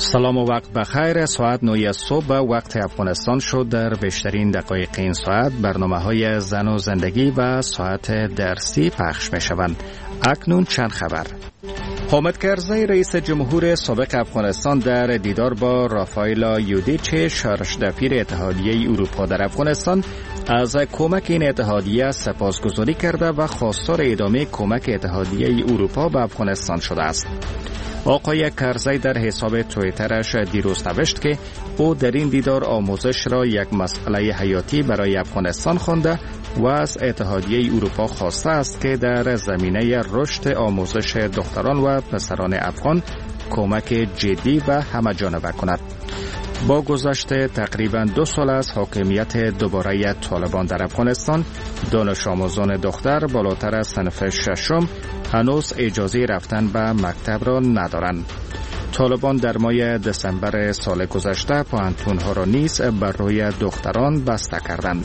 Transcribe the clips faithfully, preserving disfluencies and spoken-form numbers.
سلام و وقت بخیر. ساعت نه صبح وقت افغانستان شد. در بیشترین دقایق این ساعت برنامه های زن و زندگی و ساعت درسی پخش می شوند. اکنون چند خبر. حامد کرزی رئیس جمهور سابق افغانستان در دیدار با رافائیل یودیچ شهردفیر اتحادیه اروپا در افغانستان از کمک این اتحادیه سپاسگزاری کرده و خواستار ادامه کمک اتحادیه اروپا به افغانستان شده است. آقای کرزی در حساب توییترش دیروز نوشت که او در این دیدار آموزش را یک مسئله حیاتی برای افغانستان خوانده و از اتحادیه اروپا خواسته است که در زمینه رشد آموزش دختران و پسران افغان کمک جدی و همه‌جانبه کند. با گذشت تقریبا دو سال از حاکمیت دوباره طالبان در افغانستان، دانش آموزان دختر بالاتر از صنف ششم هنوز اجازه رفتن به مکتب را ندارند. طالبان در ماه دسامبر سال گذشته پوهنتون‌ها را نیز بر روی دختران بسته کردند.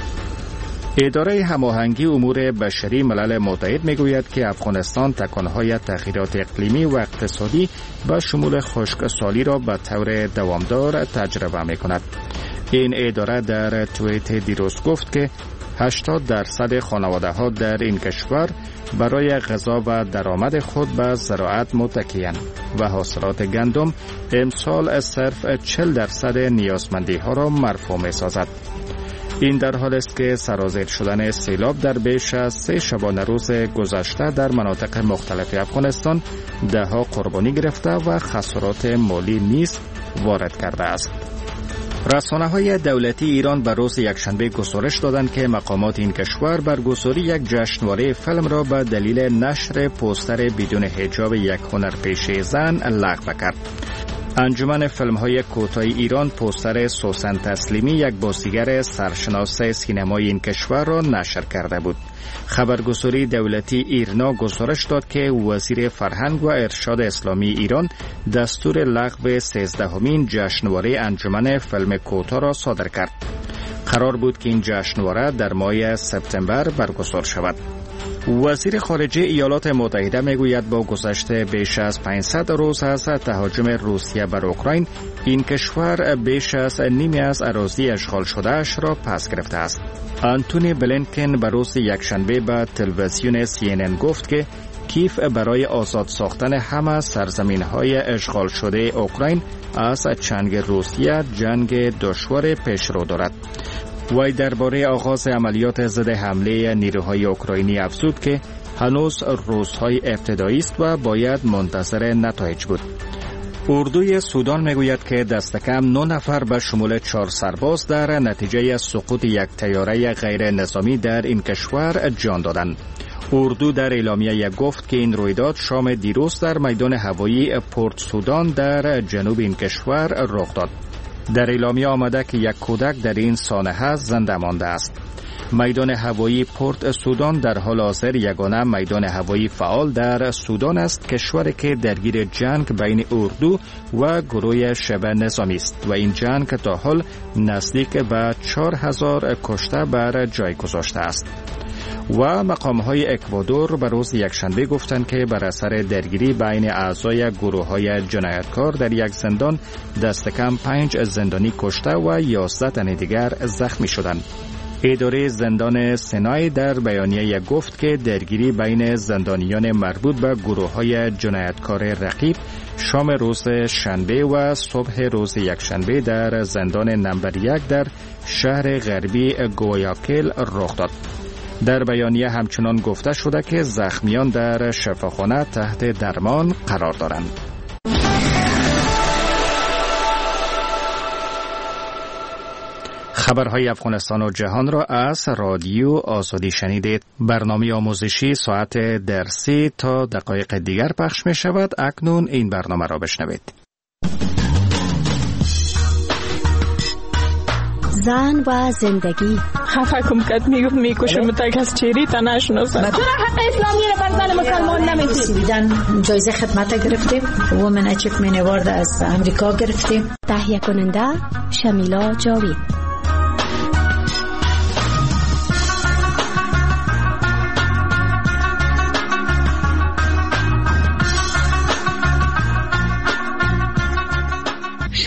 اداره هماهنگی امور بشری ملل متحد میگوید که افغانستان تکانهای تغییرات اقلیمی و اقتصادی به شمول خشکسالی را به طور دوامدار تجربه میکند. این اداره در توییت دیروز گفت که هشتاد درصد خانواده ها در این کشور برای غذا و درآمد خود به زراعت متکی‌اند و حاصلات گندم امسال صرف چهل درصد نیازمندی ها را مرفوع می‌سازد. این در حال است که سرازیر شدن سیلاب در بیش از سه شبانه روز گذشته در مناطق مختلف افغانستان ده ها قربانی گرفته و خسارات مالی نیز وارد کرده است. رسانه‌های دولتی ایران به روز یکشنبه گزارش دادند که مقامات این کشور برگزاری یک جشنواره فیلم را به دلیل نشر پوستر بدون حجاب یک هنرپیشه زن لغو کرد. انجمن فیلم‌های کوتاه ایران پوستر سوسن تسلیمی، یک بازیگر سرشناس سینمای این کشور را نشر کرده بود. خبرگزاری دولتی ایرنا گزارش داد که وزیر فرهنگ و ارشاد اسلامی ایران دستور لغو سیزدهمین جشنواره انجمن فیلم کوتاه را صادر کرد. قرار بود که این جشنواره در ماه سپتامبر برگزار شود. وزیر خارجه ایالات متحده میگوید با گذشت بیش از پانصد روز از تهاجم روسیه بر اوکراین، این کشور بیش از نیمی از اراضی اشغال شده اش را پس گرفته است. آنتونی بلینکن به روز یکشنبه به تلویزیون سی ان ان گفت که کیف برای آزاد ساختن همه سرزمین‌های اشغال شده اوکراین از جنگ روسیه جنگ دشوار پیشرو دارد. وی درباره آغاز عملیات ضد حمله نیروهای اوکراینی افزود که هنوز روزهای ابتدایی است و باید منتظر نتایج بود. اردوی سودان میگوید که دست کم نه نفر به شمول چهار سرباز در نتیجه سقوط یک طیاره غیر نظامی در این کشور جان دادند. اردو در اعلامیه گفت که این رویداد شام دیروز در میدان هوایی پورت سودان در جنوب این کشور رخ داد. در اعلامیه آمده که یک کودک در این سانحه زنده مانده است. میدان هوایی پورت سودان در حال حاضر یگانه میدان هوایی فعال در سودان است، کشوری که درگیر جنگ بین اردو و گروه شبه نظامی است و این جنگ تا حال نزدیک به چهار هزار کشته بر جای گذاشته است. و مقام‌های اکوادور به روز یکشنبه گفتند که بر اثر درگیری بین اعضای گروه‌های جنایتکار در یک زندان دست کم پنج زندانی کشته و یازده تن دیگر زخمی شدند. اداره زندان سینای در بیانیه گفت که درگیری بین زندانیان مربوط به گروه‌های جنایتکار رقیب شام روز شنبه و صبح روز یکشنبه در زندان نمبر یک در شهر غربی گویاکل رخ داد. در بیانیه همچنان گفته شده که زخمیان در شفاخانه تحت درمان قرار دارند. خبرهای افغانستان و جهان را از رادیو آزادی شنیدید. برنامه آموزشی ساعت درسی تا دقایق دیگر پخش می شود. اکنون این برنامه را بشنوید. زن و زندگی. خفه کم کد میگفت میکشم تا کس چیری تا نشناسن. چرا حق اسلامی رو بر زن مسلمان نمیدی؟ سویدن جایزه خدمت گرفتیم. وومن اچیومنت اوارد از امریکا گرفتیم. تهیه کننده شمیلا جاوید.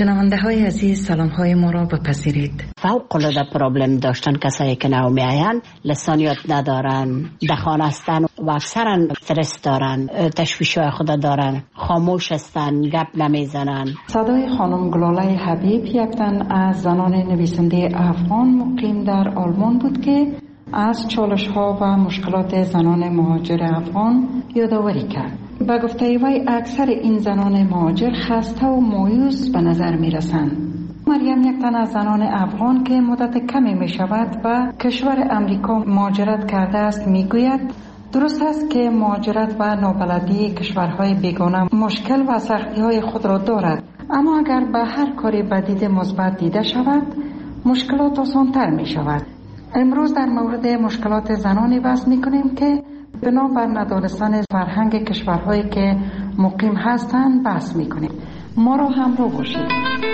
شنونده های عزیز، سلام های ما را بپذیرید. فوق العاده پرابلم داشتن کسایی که نو میاین، لسانیات ندارن، دخانه هستن و اکثرا استرس دارن، تشویش های خود دارن، خاموش هستن، گپ نمیزنن. صدای خانم گلاله حبیب یک تن از زنان نویسنده افغان مقیم در آلمان بود که از چالش ها و مشکلات زنان مهاجر افغان یادآوری کرد. با گفته وی اکثر این زنان مهاجر خسته و مایوس به نظر می رسند. مریم یک تن از زنان افغان که مدت کمی می شود و کشور امریکا مهاجرت کرده است می گوید درست است که مهاجرت و نابلدی کشورهای بیگانه مشکل و سختی های خود را دارد، اما اگر به هر کاری بدید مثبت دیده شود مشکلات آسان‌تر می شود. امروز در مورد مشکلات زنانی بحث می کنیم که بنابر ندانستن فرهنگ کشورهایی که مقیم هستند بحث می کنیم. ما را همراه باشید.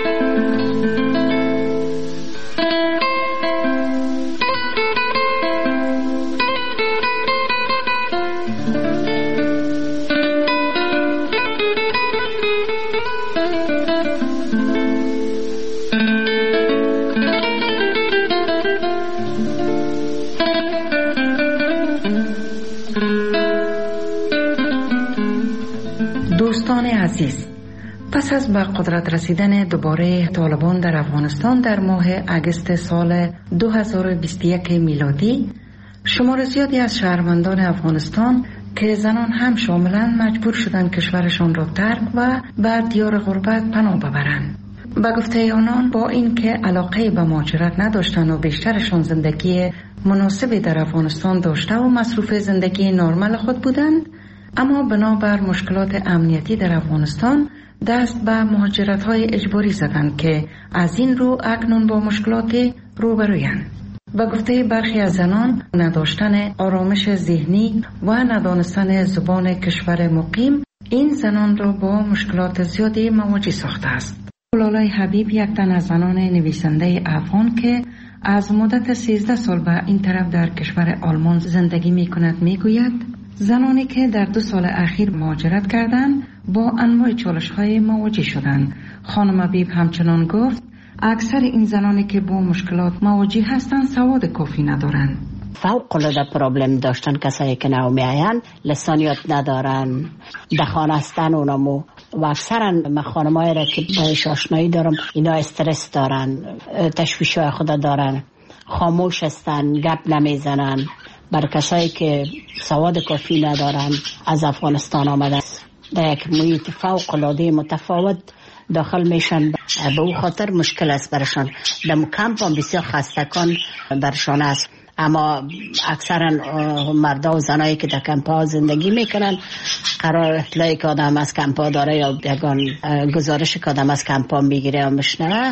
دوستان عزیز، پس از به قدرت رسیدن دوباره طالبان در افغانستان در ماه اگست سال دو هزار و بیست و یک میلادی، شمار زیادی از شهروندان افغانستان که زنان هم شاملند مجبور شدند کشورشان را ترک و بر دیار غربت پناه ببرند. به گفته آنان با اینکه علاقه به مهاجرت نداشتند و بیشترشان زندگی مناسبی در افغانستان داشته و مصروف زندگی نرمال خود بودند، اما بنابر مشکلات امنیتی در افغانستان دست به مهاجرت‌های اجباری زدند که از این رو اکنون با مشکلات روبرویند. به گفته برخی از زنان، نداشتن آرامش ذهنی و ندانستن زبان کشور مقیم این زنان را با مشکلات زیادی مواجه ساخته است. گلاله حبیب یک تن از زنان نویسنده افغان که از مدت سیزده سال به این طرف در کشور آلمان زندگی می کند می گوید زنانی که در دو سال اخیر مهاجرت کردند با انواع چالش‌های مواجه شدند. خانم حبیب همچنان گفت اکثر این زنانی که با مشکلات مواجه هستند سواد کافی ندارند. فوق العاده پرابلم داشتن کسایی که نو میاین، لسانیات ندارن، دخانه هستن اونمو و اکثرا من خانمایی را که باش آشنایی دارم اینا استرس دارن، تشویش های خود دارن، خاموش هستن، گپ نمیزنن. بر کسایی که سواد کافی ندارن از افغانستان آمدن در یک محیط فوق العاده متفاوت داخل میشن، به او خاطر مشکل است برشان. در کمپ هم بسیار خستگان برشان است، اما اکثرا مردا و زنایی که در کمپ ها زندگی میکنن قرار اطلاعی که آدم از کمپ ها داره یا یگان گزارش که آدم از کمپ ها میگیره و میشنوه،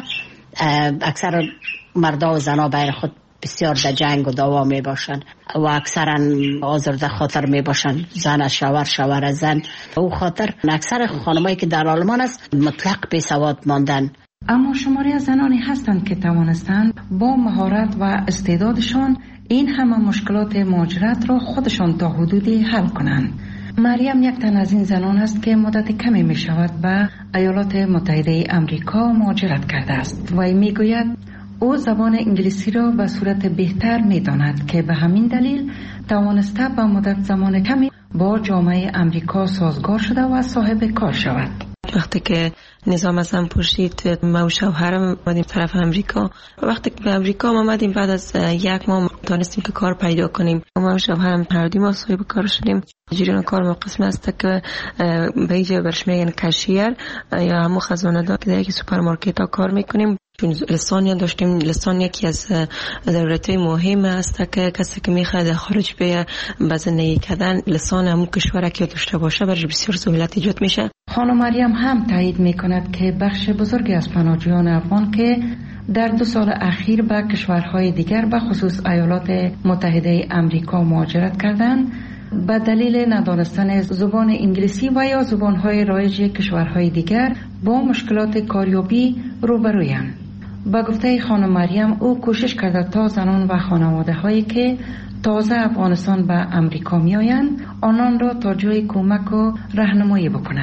اکثر مردا و زنا بین خود بسیار در جنگ و دعوا می باشن و اکثرا آزرده خاطر می باشن، زن از شوهر، شوهر از زن. او خاطر اکثر خانمایی که در آلمان است مطلق بی سواد ماندن. اما شماری از زنانی هستند که توانستند با مهارت و استعدادشان این همه مشکلات مهاجرت را خودشان تا حدودی حل کنند. مریم یک تن از این زنان است که مدت کمی می شود به ایالات متحده امریکا مهاجرت کرده است و می گوید او زبان انگلیسی را به صورت بهتر می داند که به همین دلیل توانسته به مدت زمان کمی با جامعه امریکا سازگار شده و صاحب کار شود. وقتی که نظام از هم پرسید ما و شوهرم اومدیم طرف امریکا، وقتی که به امریکا آمدیم بعد از یک ماه تونستیم که کار پیدا کنیم. ما و شوهرم هر دو ما صاحب کار شدیم. جریان کار ما قسم است که به اینجا برش میگن کشیر یا همون خزانه دار که در یک سوپرمارکت ها کار میکنیم. چون لسانی داشتیم، لسان یکی از ضرورت‌های مهم است که کسی که میخواد خارج بیه به زندگی کردن لسان همون کشور که داشته باشه برش بسیار سهولت ایجاد میشه. خانم مریم هم تایید میکند که بخش بزرگی از پناهجویان افغان که در دو سال اخیر به کشورهای دیگر به خصوص ایالات متحده امریکا مهاجرت کردند به دلیل ندانستن زبان انگلیسی و یا زبانهای رایج کشورهای دیگر با مشکلات کاریابی روبرویند. با گفته خانم مریم او کوشش کرده تا زنان و خانواده هایی که تازه افغانستان به امریکا می آیند آنان را تا جای کمک و راهنمایی بکند.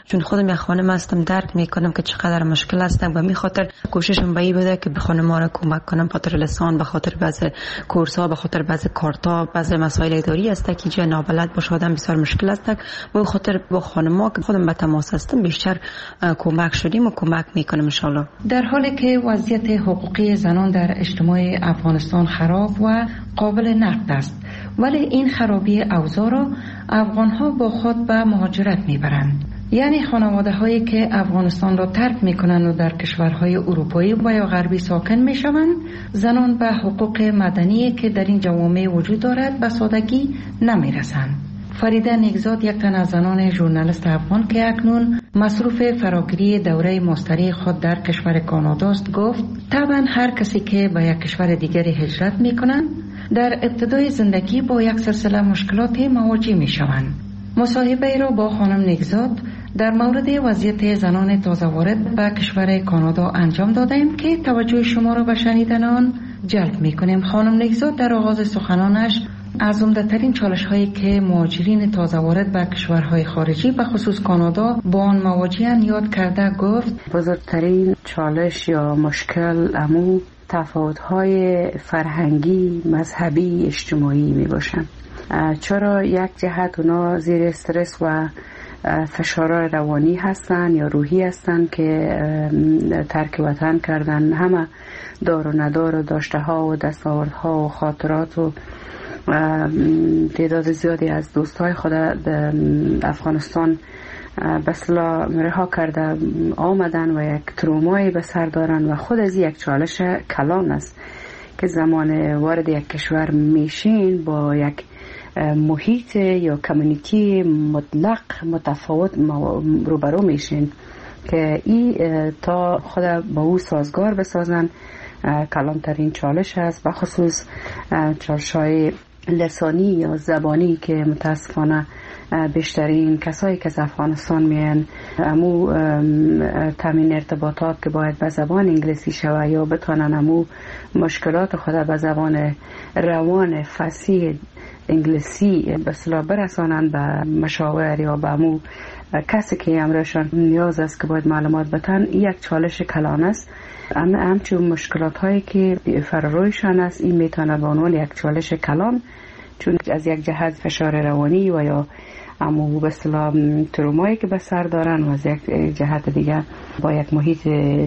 چون خودم یک خانم هستم درک میکنم که چقدر مشکل هستم و می خاطر کوششم به این بوده که به خانم‌ها را کمک کنم، به خاطر لسان، به خاطر بعضی کورس‌ها، به خاطر بعضی کارتا، بعضی مسائل اداری است که جای نابلد باشه آدم بسیار مشکل است. به خاطر با خانم‌ها که خودم به تماس هستم بیشتر کمک شدیم و کمک میکنم ان شاء الله. در حالی که وضعیت حقوقی زنان در اجتماع افغانستان خراب و قابل نقد است، ولی این خرابی اوضاع را افغان‌ها با خود به مهاجرت میبرند. یعنی خانواده هایی که افغانستان را ترک میکنند و در کشورهای اروپایی و یا غربی ساکن میشوند، زنان به حقوق مدنی که در این جوامع وجود دارد به سادگی نمیرسند. فریده نیکزاد یک تن از زنان ژورنالیست افغان که اکنون مصروف فراگیری دوره ماستری خود در کشور کانادا است گفت طبعا هر کسی که به یک کشور دیگری هجرت میکنند در ابتدای زندگی با یک سلسله مشکلات مواجه میشوند. مصاحبه را با خانم نیکزاد در مورد وضعیت زنان تازه وارد به کشور کانادا انجام دادیم که توجه شما را به شنیدن آن جلب میکنیم. خانم نیکزاد در آغاز سخنانش از عمده‌ترین چالش هایی که مهاجرین تازه وارد به کشورهای خارجی به خصوص کانادا با آن مواجه‌اند یاد کرده گفت بزرگترین چالش یا مشکل امو تفاوت‌های فرهنگی، مذهبی، اجتماعی می باشند. چرا یک جهت اونا زیر استرس و فشار روانی هستن یا روحی هستن که ترک وطن کردن، همه دار و ندار و داشته ها و دستاوردها و خاطرات و تعداد زیادی از دوستای خود افغانستان بسلا رها کرده آمدن و یک ترومایی به سر دارن و خود از یک چالش کلان است که زمان وارد یک کشور میشین با یک محیط یا کمیونیتی مطلق متفاوت روبرو میشین که ای تا خود با او سازگار بسازن کلانترین چالش است، بخصوص چالش های لسانی یا زبانی که متاسفانه بیشترین کسایی که از افغانستان میان امو تامین ارتباطات که باید به زبان انگلیسی شوه یا بتانن امو مشکلات خود به زبان روان فصیح انگلیسی بسلا برسانند به مشاور یا به امو کسی که امرشان نیاز است که باید معلومات بتن، یک چالش کلان است. اما همچون مشکلات هایی که فرارویشان است این میتونه به عنوان یک چالش کلان، چون از یک جهت فشار روانی و یا امو به اصطلاح ترومایی که به سر دارن و از یک جهت دیگه با یک محیط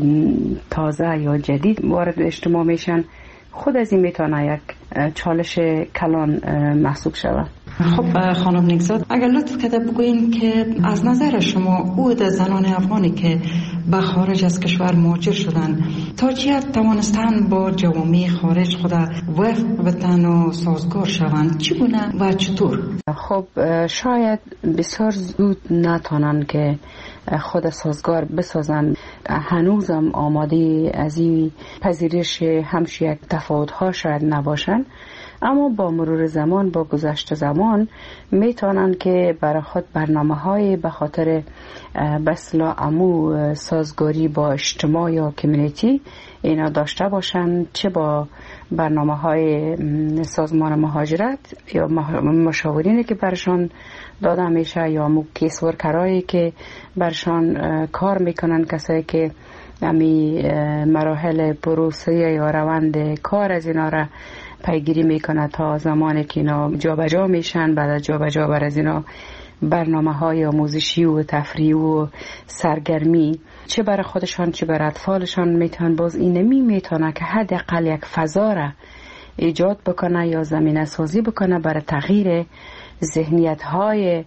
تازه یا جدید وارد اجتماع میشن، خود از این میتونه یک چالش کلان محسوب شود. خب خانم نیکزاد، اگر لطف کرده بگوین که از نظر شما عود زنان افغانی که به خارج از کشور مهاجر شدن تا چه حد توانستن با جوامع خارج خود وفق بتن و سازگار شوند، چگونه و چطور؟ خب شاید بسیار زود نتانن که خود سازگار بسازن، هنوزم آماده از این پذیرش همش یک تفاوت ها شاید نباشن، اما با مرور زمان، با گذشت زمان میتونن که برای خود برنامه های به خاطر بسلا امو سازگاری با اجتماع یا کمیونیتی اینا داشته باشن، چه با برنامه های سازمان مهاجرت یا مشاورینی که برشان داده میشه یا مو کیس ورکرایی که برشان کار میکنن، کسایی که امی مراحل پروسه یا روند کار از اینا را پیگیری میکنه تا زمانی که اینا جابجا میشن. بعد از جابجا بر از اینا برنامه های آموزشی و تفریح و سرگرمی چه برای خودشان چه برای اطفالشان میتونن، باز این نمی میتونه که حداقل یک فضا را ایجاد بکنه یا زمینه سازی بکنه برای تغییر ذهنیت های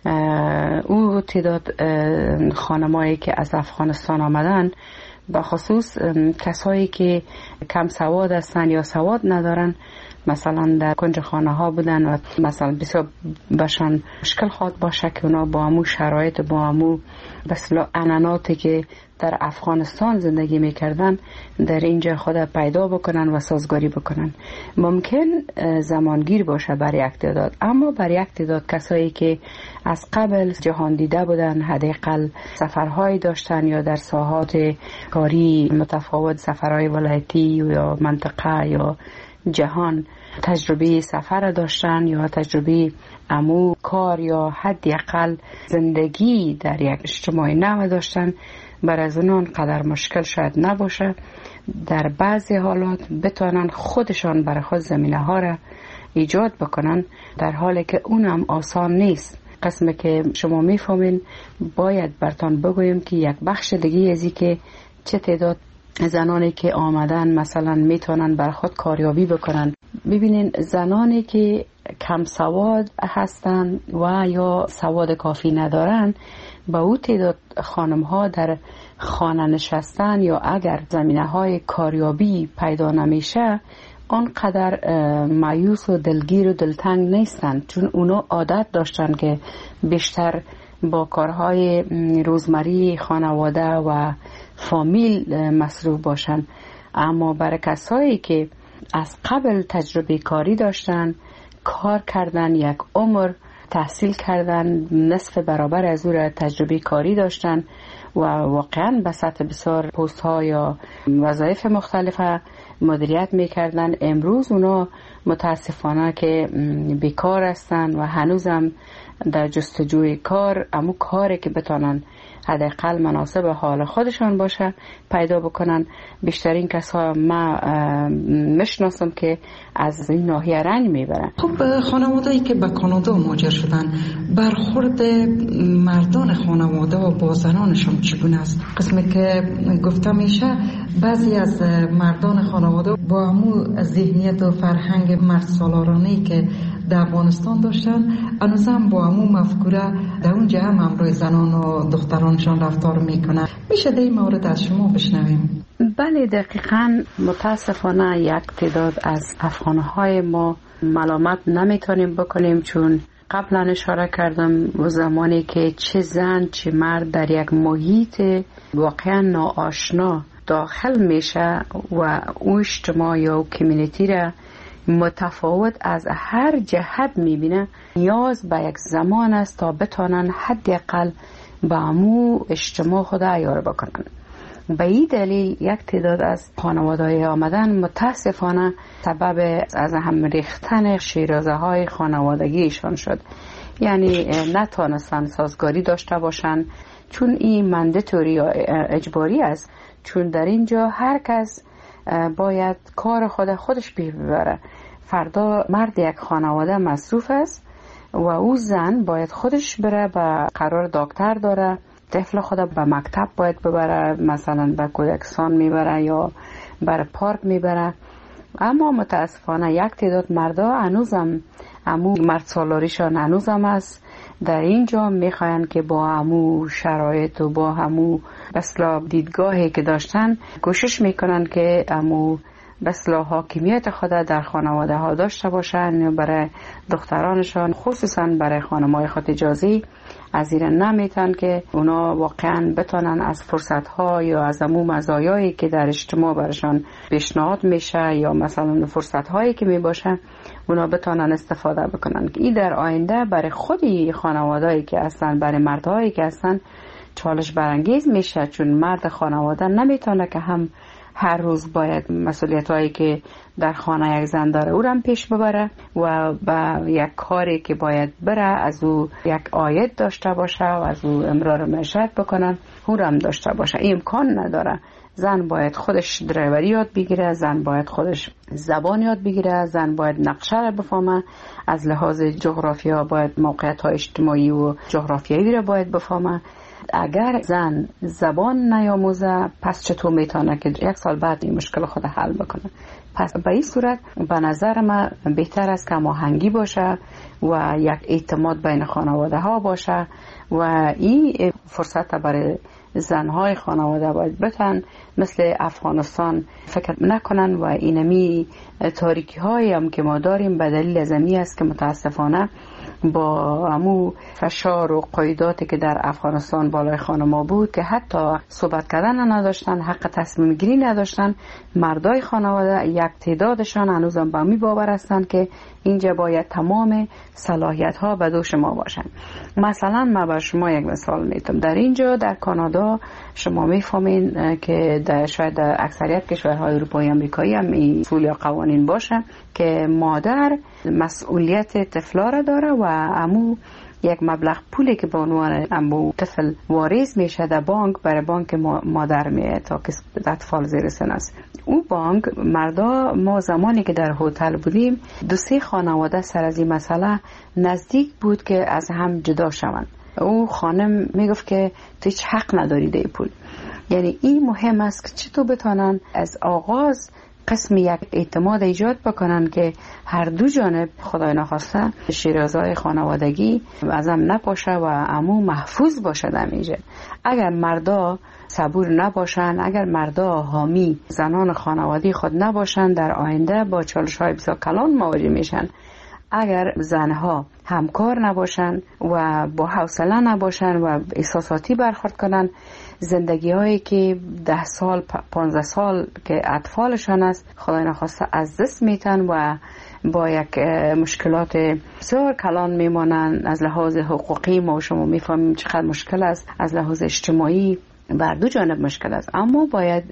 او تعداد خانمایی که از افغانستان آمدن، به خصوص کسایی که کم سواد هستن یا سواد ندارن، مثلا در کنج خانه ها بودن و مثلا بسیار بشن مشکل خواد باشه که اونا با همون شرایط با همون بسیار اناناتی که در افغانستان زندگی میکردن در اینجا خود پیدا بکنن و سازگاری بکنن. ممکن زمانگیر باشه برای یک تعداد، اما برای یک تعداد کسایی که از قبل جهان دیده بودن، حداقل سفرهایی داشتن یا در ساحات کاری متفاوت، سفرهای ولایتی یا منطقه یا جهان تجربه سفر داشتن یا تجربه امو کار یا حداقل زندگی در یک اجتماع نو داشتن برای از اونان قدر مشکل شاید نباشه. در بعضی حالات بتونن خودشان برای خود زمینه ها را ایجاد بکنن، در حالی که اونم آسان نیست. قسمی که شما میفهمین باید برتان بگویم که یک بخش دیگه ازی که چه تعداد زنانی که آمدن مثلا میتونن برای خود کاریابی بکنن. ببینین زنانی که کم سواد هستن و یا سواد کافی ندارن، با او تعداد خانم ها در خانه نشستن یا اگر زمینه های کاریابی پیدا نمیشه آنقدر مایوس و دلگیر و دلتنگ نیستن، چون اونا عادت داشتن که بیشتر با کارهای روزمره خانواده و فامیل مصروف باشن. اما برای کسایی که از قبل تجربه کاری داشتن، کار کردن یک عمر، تحصیل کردن، نصف برابر از او را تجربه کاری داشتن و واقعا به سطح بسیار پست ها یا وظایف مختلفه مدیریت میکردن، امروز اونا متاسفانه که بیکار هستن و هنوزم در جستجوی کار، اما کاری که بتونن حداقل مناسب حال خودشان باشه پیدا بکنن. بیشترین کسا ما مشناسم که از این ناحیه رنج میبرن. خب خانواده‌ای که به کانادا مهاجر شدن، برخورد مردان خانواده و با زنانشون چگونه است؟ قسمی که گفته میشه بعضی از مردان خانواده با همون ذهنیت و فرهنگ مرد سالارانه‌ای که در افغانستان داشتن، هنوزم با همون مفکوره در اونجا هم همراه زنان و دخترانشان رفتار میکنن. میشه در این مورد از شما بشنویم؟ بله دقیقاً. متاسفانه یک تعداد از افغانهای ما ملامت نمیتونیم بکنیم، چون قبلا اشاره کردم و زمانی که چه زن چه مرد در یک محیط واقعا ناآشنا داخل میشه و اون اجتماع یا کمیونیتی را متفاوت از هر جهت میبینه، نیاز به یک زمان است تا بتانن حداقل به امو اجتماع خود عیار بکنن. به این دلیل یک تعداد از خانواده‌های آمدن متاسفانه سبب از هم ریختن شیرازه های خانوادگیشان شد، یعنی نتانستن سازگاری داشته باشن، چون این منداتوری یا اجباری است، چون در اینجا هر کس باید کار خود خودش ببره. فردا مرد یک خانواده مصروف است و او زن باید خودش بره، به قرار دکتر داره، طفل خود به مکتب باید ببره، مثلا به کودکستان میبره یا بر پارک میبره. اما متاسفانه یک تعداد مردا هنوزم امو مرد سالاریشان هنوزم است در اینجا، میخواین که با همو شرایط و با همو بسلا دیدگاهی که داشتن کوشش میکنن که همو بسلا حاکمیت خود در خانواده ها داشته باشن. برای دخترانشان خصوصا برای خانمای خود اجازی از این نمیتن که اونا واقعا بتونن از فرصت ها یا از همو مزایایی که در اجتماع برشان پیشنهاد میشه یا مثلا فرصت هایی که میباشه اونا بتونن استفاده بکنن. این در آینده برای خودی خانوادهایی که هستن، برای مردهایی که هستن چالش برانگیز میشه، چون مرد خانواده نمیتونه که هم هر روز باید مسئولیت هایی که در خانه یک زن داره او رو هم پیش ببره و با یک کاری که باید بره از او یک عاید داشته باشه و از او امرار معیشت بکنن او رو هم داشته باشه. این امکان نداره. زن باید خودش درایوری یاد بگیره، زن باید خودش زبان یاد بگیره، زن باید نقشه رو بفهمه، از لحاظ جغرافیا باید موقعیت های اجتماعی و جغرافیایی رو باید بفهمه. اگر زن زبان نیاموزه پس چطور میتونه که یک سال بعد این مشکل خود حل بکنه؟ پس به این صورت به نظر من بهتر است که هماهنگی باشه و یک اعتماد بین خانواده ها باشه و این فرصت برای زنهای خانواده باید بتن مثل افغانستان فکر نکنن و اینمی تاریکی هایی هم که ما داریم به دلیل ازمی است که متاسفانه با همو فشار و قیوداتی که در افغانستان بالای خانما بود که حتی صحبت کردن نداشتن، حق تصمیم گیری نداشتن، مردای خانواده یک تعدادشان هنوزم با می باور هستند که اینجا باید تمام صلاحیت ها به دوش ما باشن. مثلا ما بر شما یک مثال میتونم. در اینجا در کانادا شما میفهمین که در شاید در اکثریت کشورهای اروپایی امریکایی هم این اصول یا قوانین باشه که مادر مسئولیت طفلا را داره و امو یک مبلغ پولی که به عنوان امو طفل واریز میشه در بانک برای بانک مادر میه تا که اطفال زیر سن است. او بانک مردا ما زمانی که در هتل بودیم دو سه خانواده سر از این مسئله نزدیک بود که از هم جدا شوند. او خانم میگفت که تو هیچ حق نداری ده پول. یعنی این مهم است که چطور بتانن از آغاز قسم یک اعتماد ایجاد بکنن که هر دو جانب خدای نخواسته شیرازهای خانوادگی از هم نپاشه و عمو محفوظ باشه دمیجه. اگر مردا صبور نباشن، اگر مردا حامی زنان خانوادی خود نباشن، در آینده با چالش های بسیار کلان مواجه میشن. اگر زنها همکار نباشن و با حوصله نباشن و احساساتی برخورد کنن، زندگی هایی که ده سال پانزده سال که اطفالشان است خدای نخواسته از دست میتن و با یک مشکلات بسیار کلان میمانن. از لحاظ حقوقی ما شما میفهمیم چقدر مشکل است، از لحاظ اجتماعی بر دو جانب مشکل است. اما باید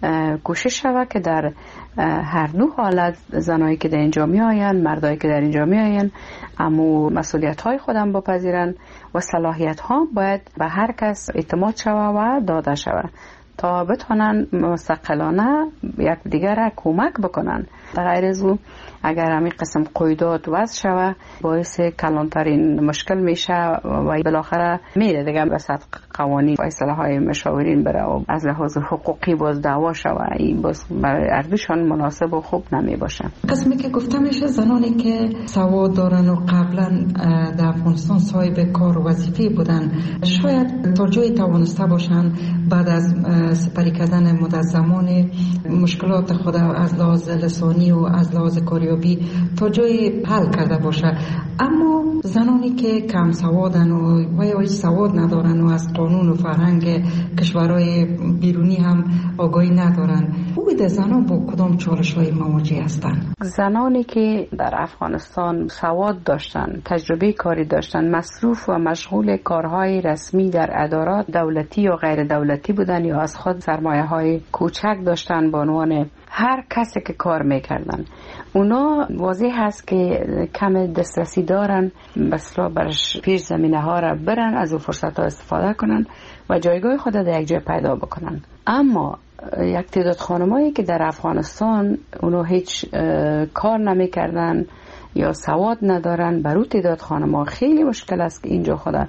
کوشش شود که در هر دو حالت زنایی که در اینجا می آین، مردایی که در اینجا می آین، اما مسئولیت های خودم بپذیرن و صلاحیت ها باید به هر کس اعتماد شود و داده شود تا بتونن مستقلانه یک دیگر را کمک بکنن. در غیر از او اگر همین قسم قیودات وضع شود باعث کلانترین مشکل میشه و بالاخره میره دیگه به سطح قوانین و اصلاح های مشاورین بره و از لحاظ حقوقی باز دعوا شود. این باز برای اردوشان مناسب و خوب نمی باشه. قسمی که گفته میشه زنانی که سواد دارن و قبلا در افغانستان صاحب کار و وظیفه بودن شاید تا جایی توانسته باشن بعد از سپری کردن مدت زمان مشکلات خود از لحاظ لسانی و از لحاظ کاریابی تا جایی حل کرده باشه. اما زنانی که کم سوادن و و سواد ندارن و از قانون و فرهنگ کشورهای بیرونی هم آگاهی ندارن، بود زنان با کدام چالش‌های مواجه هستند؟ زنانی که در افغانستان سواد داشتن، تجربه کاری داشتن، مصروف و مشغول کارهای رسمی در ادارات دولتی و غیر دولتی بودن یا از خود سرمایه‌های کوچک داشتن به عنوان هر کسی که کار میکردن، اونا واضح هست که کم دسترسی دارن بسلا برش پیش زمینه ها را برن، از اون فرصت ها استفاده کنن و جایگاه خود در یک جای پیدا بکنن. اما یک تعداد خانمایی که در افغانستان اونا هیچ کار نمیکردن یا سواد ندارن، برای تعداد خانم‌ها خیلی مشکل است که اینجا خود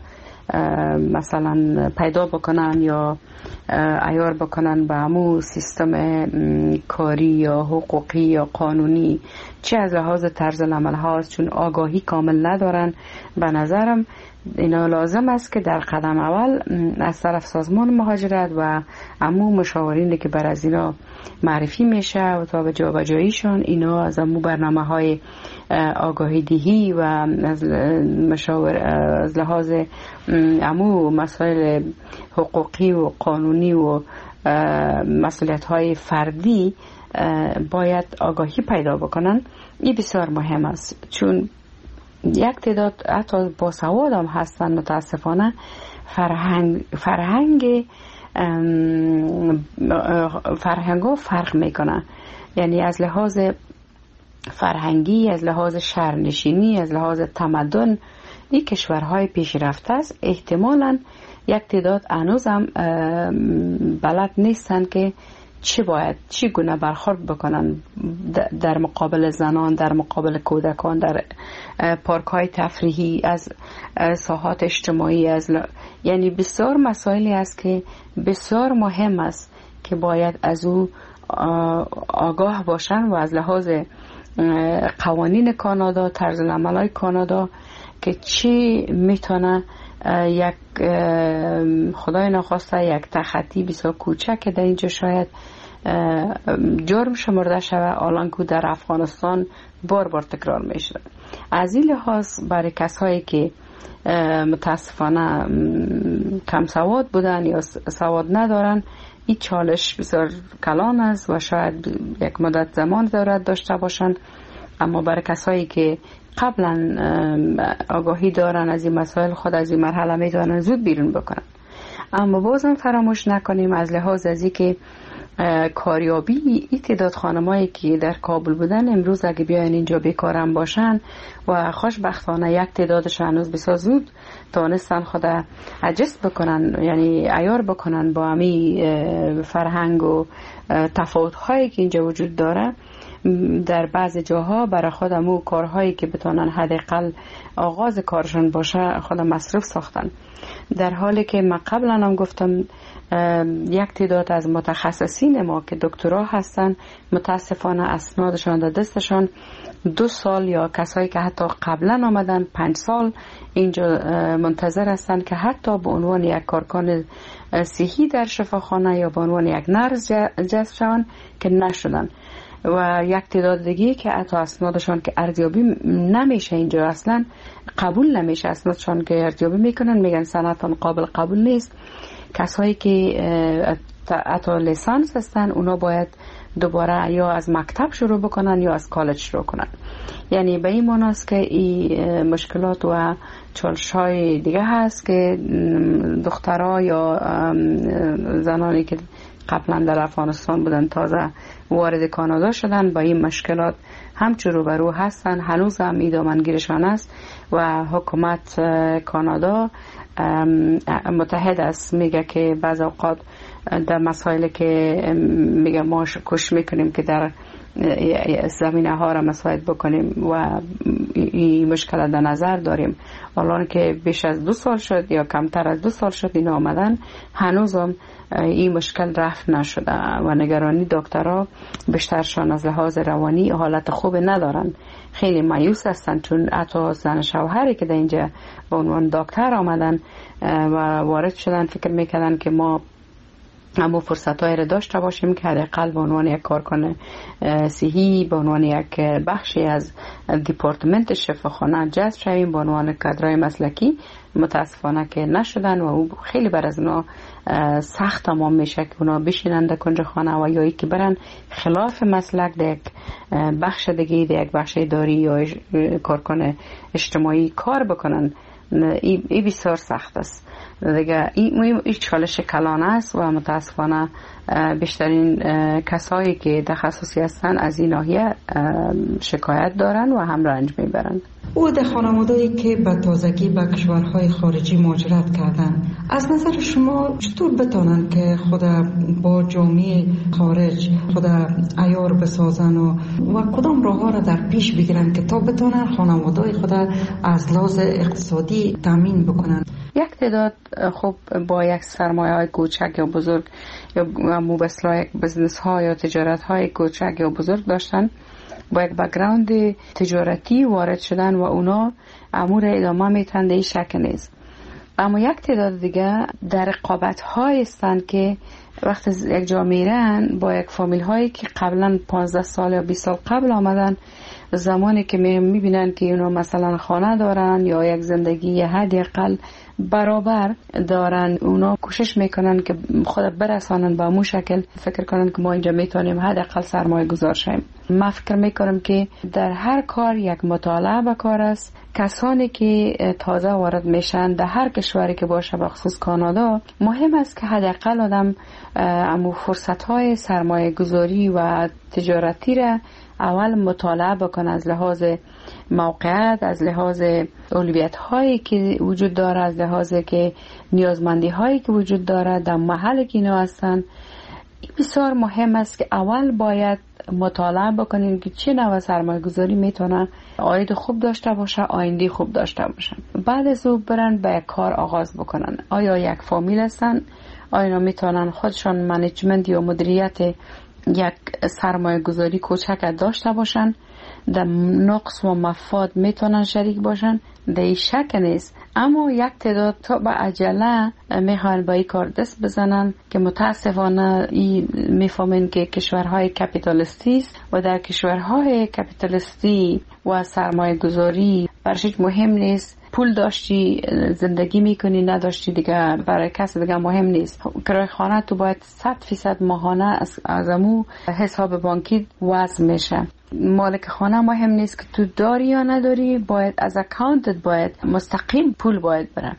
مثلا پیدا بکنن یا عیار بکنن به همون سیستم کاری یا حقوقی یا قانونی، چه از لحاظ طرز العمل هاست، چون آگاهی کامل ندارن. به نظرم اینا لازم است که در قدم اول از طرف سازمان مهاجرت و عموم مشاورینی که بر از اینا معرفی میشه و تا به جا بجاییشون اینا از عموم برنامه های آگاهی دهی و از مشاور از لحاظ عموم مسائل حقوقی و قانونی و مسئولیت های فردی باید آگاهی پیدا بکنن. این بسیار مهم است، چون یک تعداد حتی با سواد هم هستن متاسفانه فرهنگ فرهنگ فرهنگ ها فرق میکنه. یعنی از لحاظ فرهنگی، از لحاظ شهرنشینی، از لحاظ تمدن این کشورهای پیشرفته است. احتمالاً یک تعداد هنوز هم بلد نیستن که چی باید چی گونه برخورد بکنن در مقابل زنان، در مقابل کودکان، در پارک های تفریحی، از ساحات اجتماعی، از ل... یعنی بسیار مسائلی است که بسیار مهم است که باید از او آگاه باشن و از لحاظ قوانین کانادا، طرز العمل‌های کانادا که چی میتونه یک خدای نخواسته یک تخطی بسیار کوچک که در اینجا شاید جرم شمرده شود، الان که در افغانستان بار بار تکرار میشه. از این لحاظ برای کسایی که متاسفانه کم سواد بودن یا سواد ندارن این چالش بسیار کلان است و شاید یک مدت زمان ضرورت داشته باشن. اما برای کسایی که قبلا آگاهی دارن از این مسائل خود از این مرحله میتونن زود بیرون بکنن. اما بازم فراموش نکنیم از لحاظ از این که کاریابی این تعداد خانمایی که در کابل بودن امروز اگه بیاین اینجا بیکارم باشن و خوشبختانه یک تعدادش هنوز بسیار زود تانستن خود اجست بکنن، یعنی عیار بکنن با همی فرهنگ و تفاوت هایی که اینجا وجود داره. در بعض جاها برای خودمو کارهایی که بتونن حداقل آغاز کارشون باشه خود مصرف ساختن، در حالی که من قبلا هم گفتم یک تعداد از متخصصین ما که دکترا هستن متاسفانه اسنادشان در دستشان دو سال یا کسایی که حتی قبلا آمدن پنج سال اینجا منتظر هستن که حتی به عنوان یک کارکن صحی در شفاخانه یا به عنوان یک نرس جذب شوند که نشدن، و یک تعداد دیگه که حتی اسنادشان که ارزیابی نمیشه اینجا اصلا قبول نمیشه، اسنادشان که ارزیابی میکنن میگن سندتان قابل قبول نیست. کسایی که حتی لیسانس هستن اونا باید دوباره یا از مکتب شروع بکنن یا از کالج شروع کنن. یعنی به این معنی است که این مشکلات و چالش‌های دیگه هست که دخترها یا زنانی که قبلا در افغانستان بودن تازه وارد کانادا شدن با این مشکلات همچون روبرو هستن، هنوز هم ایدامنگیرشان است و حکومت کانادا متحد است. میگه که بعض اوقات در مسائلی که میگه ما کش میکنیم که در زمینه ها را مساعد بکنیم و این مشکل در نظر داریم. الان که بیش از دو سال شد یا کمتر از دو سال شد این آمدن هنوزم این مشکل رفع نشده و نگرانی دکترها بیشترشان از لحاظ روانی حالت خوب ندارن، خیلی مایوس هستن، چون حتی زن شوهری که در اینجا به عنوان دکتر آمدن و وارد شدن فکر میکردن که ما اما فرصت های را داشته باشیم که حداقل به عنوان یک کارکن صحی به عنوان یک بخشی از دیپارتمنت شفاخانه جذب شویم به عنوان کادرای مسلکی. متاسفانه که نشدن و او خیلی بر از اونا سخت تمام میشه که اونا بشینن در کنج خانه و یا که برن خلاف مسلک در یک بخش دیگه در یک بخش اداری یا کارکن اجتماعی کار بکنن. این بسیار سخت است دیگه. این چالش کلان است و متاسفانه بیشترین کسایی که تخصصی هستن از این ناحیه شکایت دارن و هم رنج میبرن. او در خانواده‌ای که به تازگی به کشورهای خارجی مهاجرت کردن، از نظر شما چطور بتونن که خود با جامعه خارج خود عیار بسازن و, و کدام راه‌ها را در پیش بگیرن که تا بتونن خانواده‌های خود از لحاظ اقتصادی تامین بکنن؟ یک تعداد خب با یک سرمایه های کوچک یا بزرگ یا موبسلای بزنس ها یا تجارت های کوچک یا بزرگ داشتن با یک بک‌گراند تجارتی وارد شدن و اونا امور ادامه میتن، در این شک نیست. اما یک تعداد دیگه در رقابت های هستند که وقت یک جا میرن با یک فامیل هایی که قبلا پانزده سال یا بیست سال قبل آمدن، زمانی که میبینن که اونا مثلا خانه دارن یا یک زندگی حداقل برابر دارن، اونا کوشش میکنن که خود برسانن به همون شکل، فکر کنن که ما اینجا میتونیم حداقل سرمایه گذار شیم. من فکر میکنم که در هر کار یک مطالعه به کار است. کسانی که تازه وارد میشن در هر کشوری که باشه، بخصوص کانادا، مهم است که حداقل آدم امو فرصت های سرمایه گذاری و تجارتی را اول مطالعه بکن، از لحاظ موقعیت، از لحاظ اولویت هایی که وجود داره، از لحاظ که نیازمندی هایی که وجود داره در محل که اینا هستن. این بسیار مهم است که اول باید مطالعه بکنیم که چه نوع سرمایه گذاری میتونه عاید خوب داشته باشه، آینده خوب داشته باشه. بعد از او برن به کار آغاز بکنن. آیا یک فامیل هستن؟ آیا میتونن خودشان منیجمنت یا مدیریت یک سرمایه گذاری کوچک داشته باشن؟ در نقص و مفاد میتونن شریک باشن؟ در این شک نیست. اما یک تعداد تا به عجله میخوان با این کار دست بزنن که متاسفانه ای میفهمن که کشورهای کپیتالیستی است و در کشورهای کپیتالیستی و سرمایه گذاری برش مهم نیست. پول داشتی زندگی میکنی، نداشتی دیگه برای کس دیگه مهم نیست. کرایه خانه تو باید صد فیصد ماهانه از امو حساب بانکی وضع میشه. مالک خانه مهم نیست که تو داری یا نداری، باید از اکانتت باید مستقیم پول باید بره.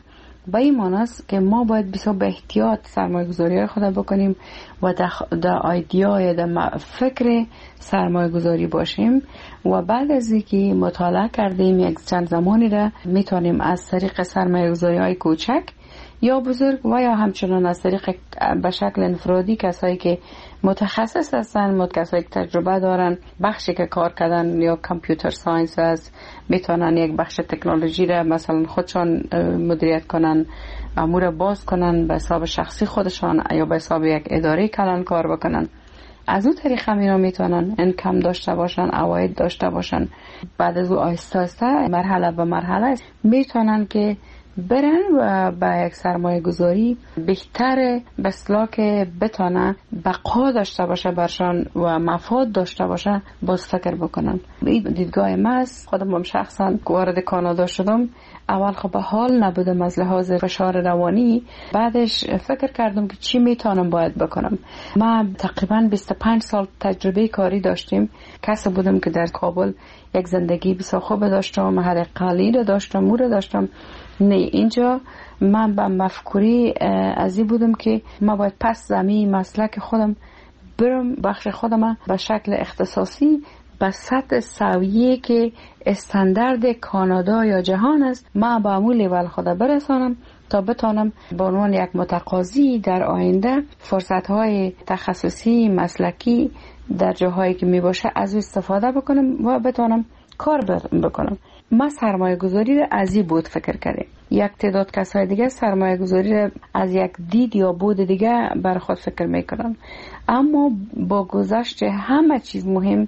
به این معنی است که ما باید بسیار به احتیاط سرمایه گذاری خود بکنیم و در ایدیا در فکر سرمایه گذاری باشیم و بعد از اینکه مطالعه کردیم یک چند زمانی را میتونیم از طریق سرمایه گذاری های کوچک یا بزرگ و یا همچنان از طریق به شکل انفرادی کسایی که متخصص هستن، کسایی که تجربه دارن، بخشی که کار کردن یا کامپیوتر ساینس هست، میتونن یک بخش تکنولوژی را مثلا خودشان مدیریت کنن، امور باز کنن به حساب شخصی خودشان یا به حساب یک اداره کلان کار بکنن. از اون طریق هم اینا میتونن انکم داشته باشن، عواید داشته باشن. بعد از او آهسته آهسته مرحله به مرحله میتونن که برن و به یک سرمایه گذاری بهتر بسلا که بتانه بقا داشته باشه برشان و مفاد داشته باشه باز فکر بکنن. این دیدگاه ما است. خودم هم شخصا وارد کانادا شدم، اول خب به حال نبودم از لحاظ فشار روانی، بعدش فکر کردم که چی میتونم باید بکنم. ما تقریبا بیست و پنج سال تجربه کاری داشتیم. کسی بودم که در کابل یک زندگی بسیار خوب داشتم، محل قلیل داشتم، مور داشتم. نه، اینجا من به مفکوری از این بودم که ما باید پس زمین مسلک خودم برم، بخش خودم به شکل اختصاصی به سطح سویه که استاندارد کانادا یا جهان است ما به امون لیول خود برسانم تا بتانم به عنوان یک متقاضی در آینده فرصت‌های تخصصی مسلکی در جاهایی که می باشه از استفاده بکنم و بتانم کار بکنم. ما سرمایه گذاری را از این بود فکر کردیم. یک تعداد کسای دیگه سرمایه گذاری را از یک دید یا بود دیگه بر خود فکر میکنن. اما با گذشت همه چیز مهم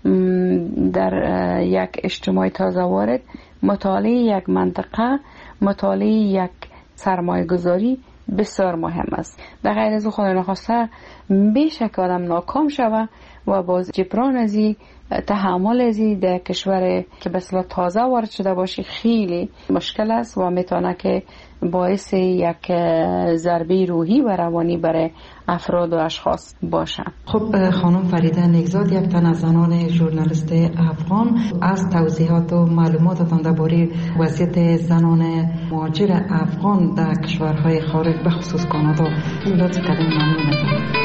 در یک اجتماع تازه وارد، مطالعه یک منطقه، مطالعه یک سرمایه گذاری بسیار مهم است. در غیر از خود نخواسته بیشه که آدم ناکام شوه و باز جبران ازی تحمل ازی در کشور که بسیار تازه وارد شده باشی خیلی مشکل است و میتونه که باعث یک ضربه روحی و روانی برای افراد و اشخاص باشه. خب خانم فریده نیکزاد، یک تن از زنان ژورنالیست افغان، از توضیحات و معلوماتتان درباره وضعیت زنان مهاجر افغان در کشورهای خارج به خصوص کانادا لطف کردین. ممنون ازتون.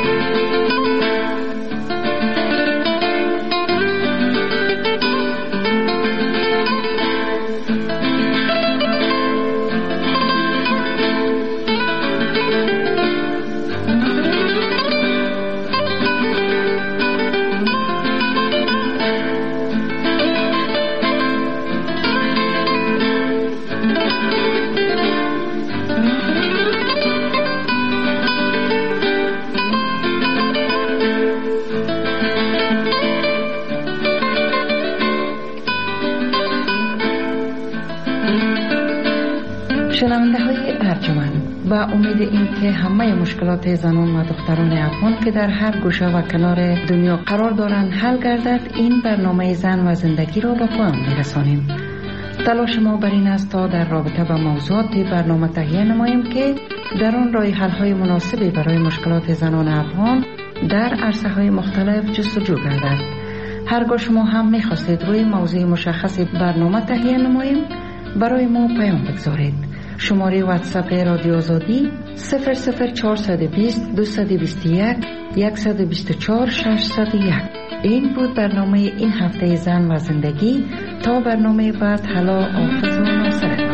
شنونده های ارجمند، با امید این که همه مشکلات زنان و دختران افغان که در هر گوشه و کنار دنیا قرار دارند حل گردد، این برنامه زن و زندگی را به پایان می‌رسانیم. تلاش ما بر این است تا در رابطه با موضوعات برنامه تهیه نماییم که در آن راه حل‌های مناسبی برای مشکلات زنان افغان در عرصه‌های مختلف جستجو گردد. هرگاه شما هم می‌خواستید روی موضوع مشخص برنامه تهیه نماییم، برای ما پیام بگذارید. شماره واتساپ رادیو آزادی صفر صفر چهارصد و بیست دویست و بیست و یک صد و بیست و چهار ششصد و یک. این بود برنامه این هفته زن و زندگی. تا برنامه بعد، حالا حافظ و ناصر.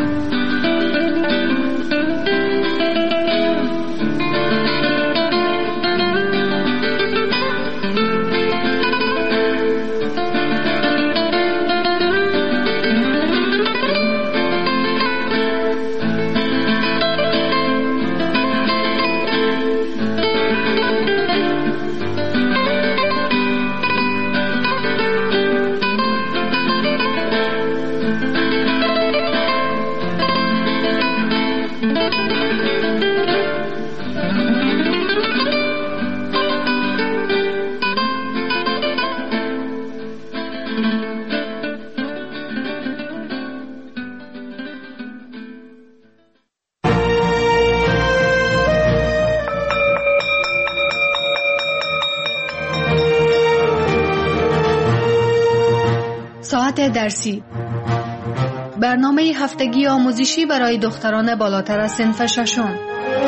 ساعت درسی برنامه هفتگی آموزشی برای دختران بالاتر از صنف ششم.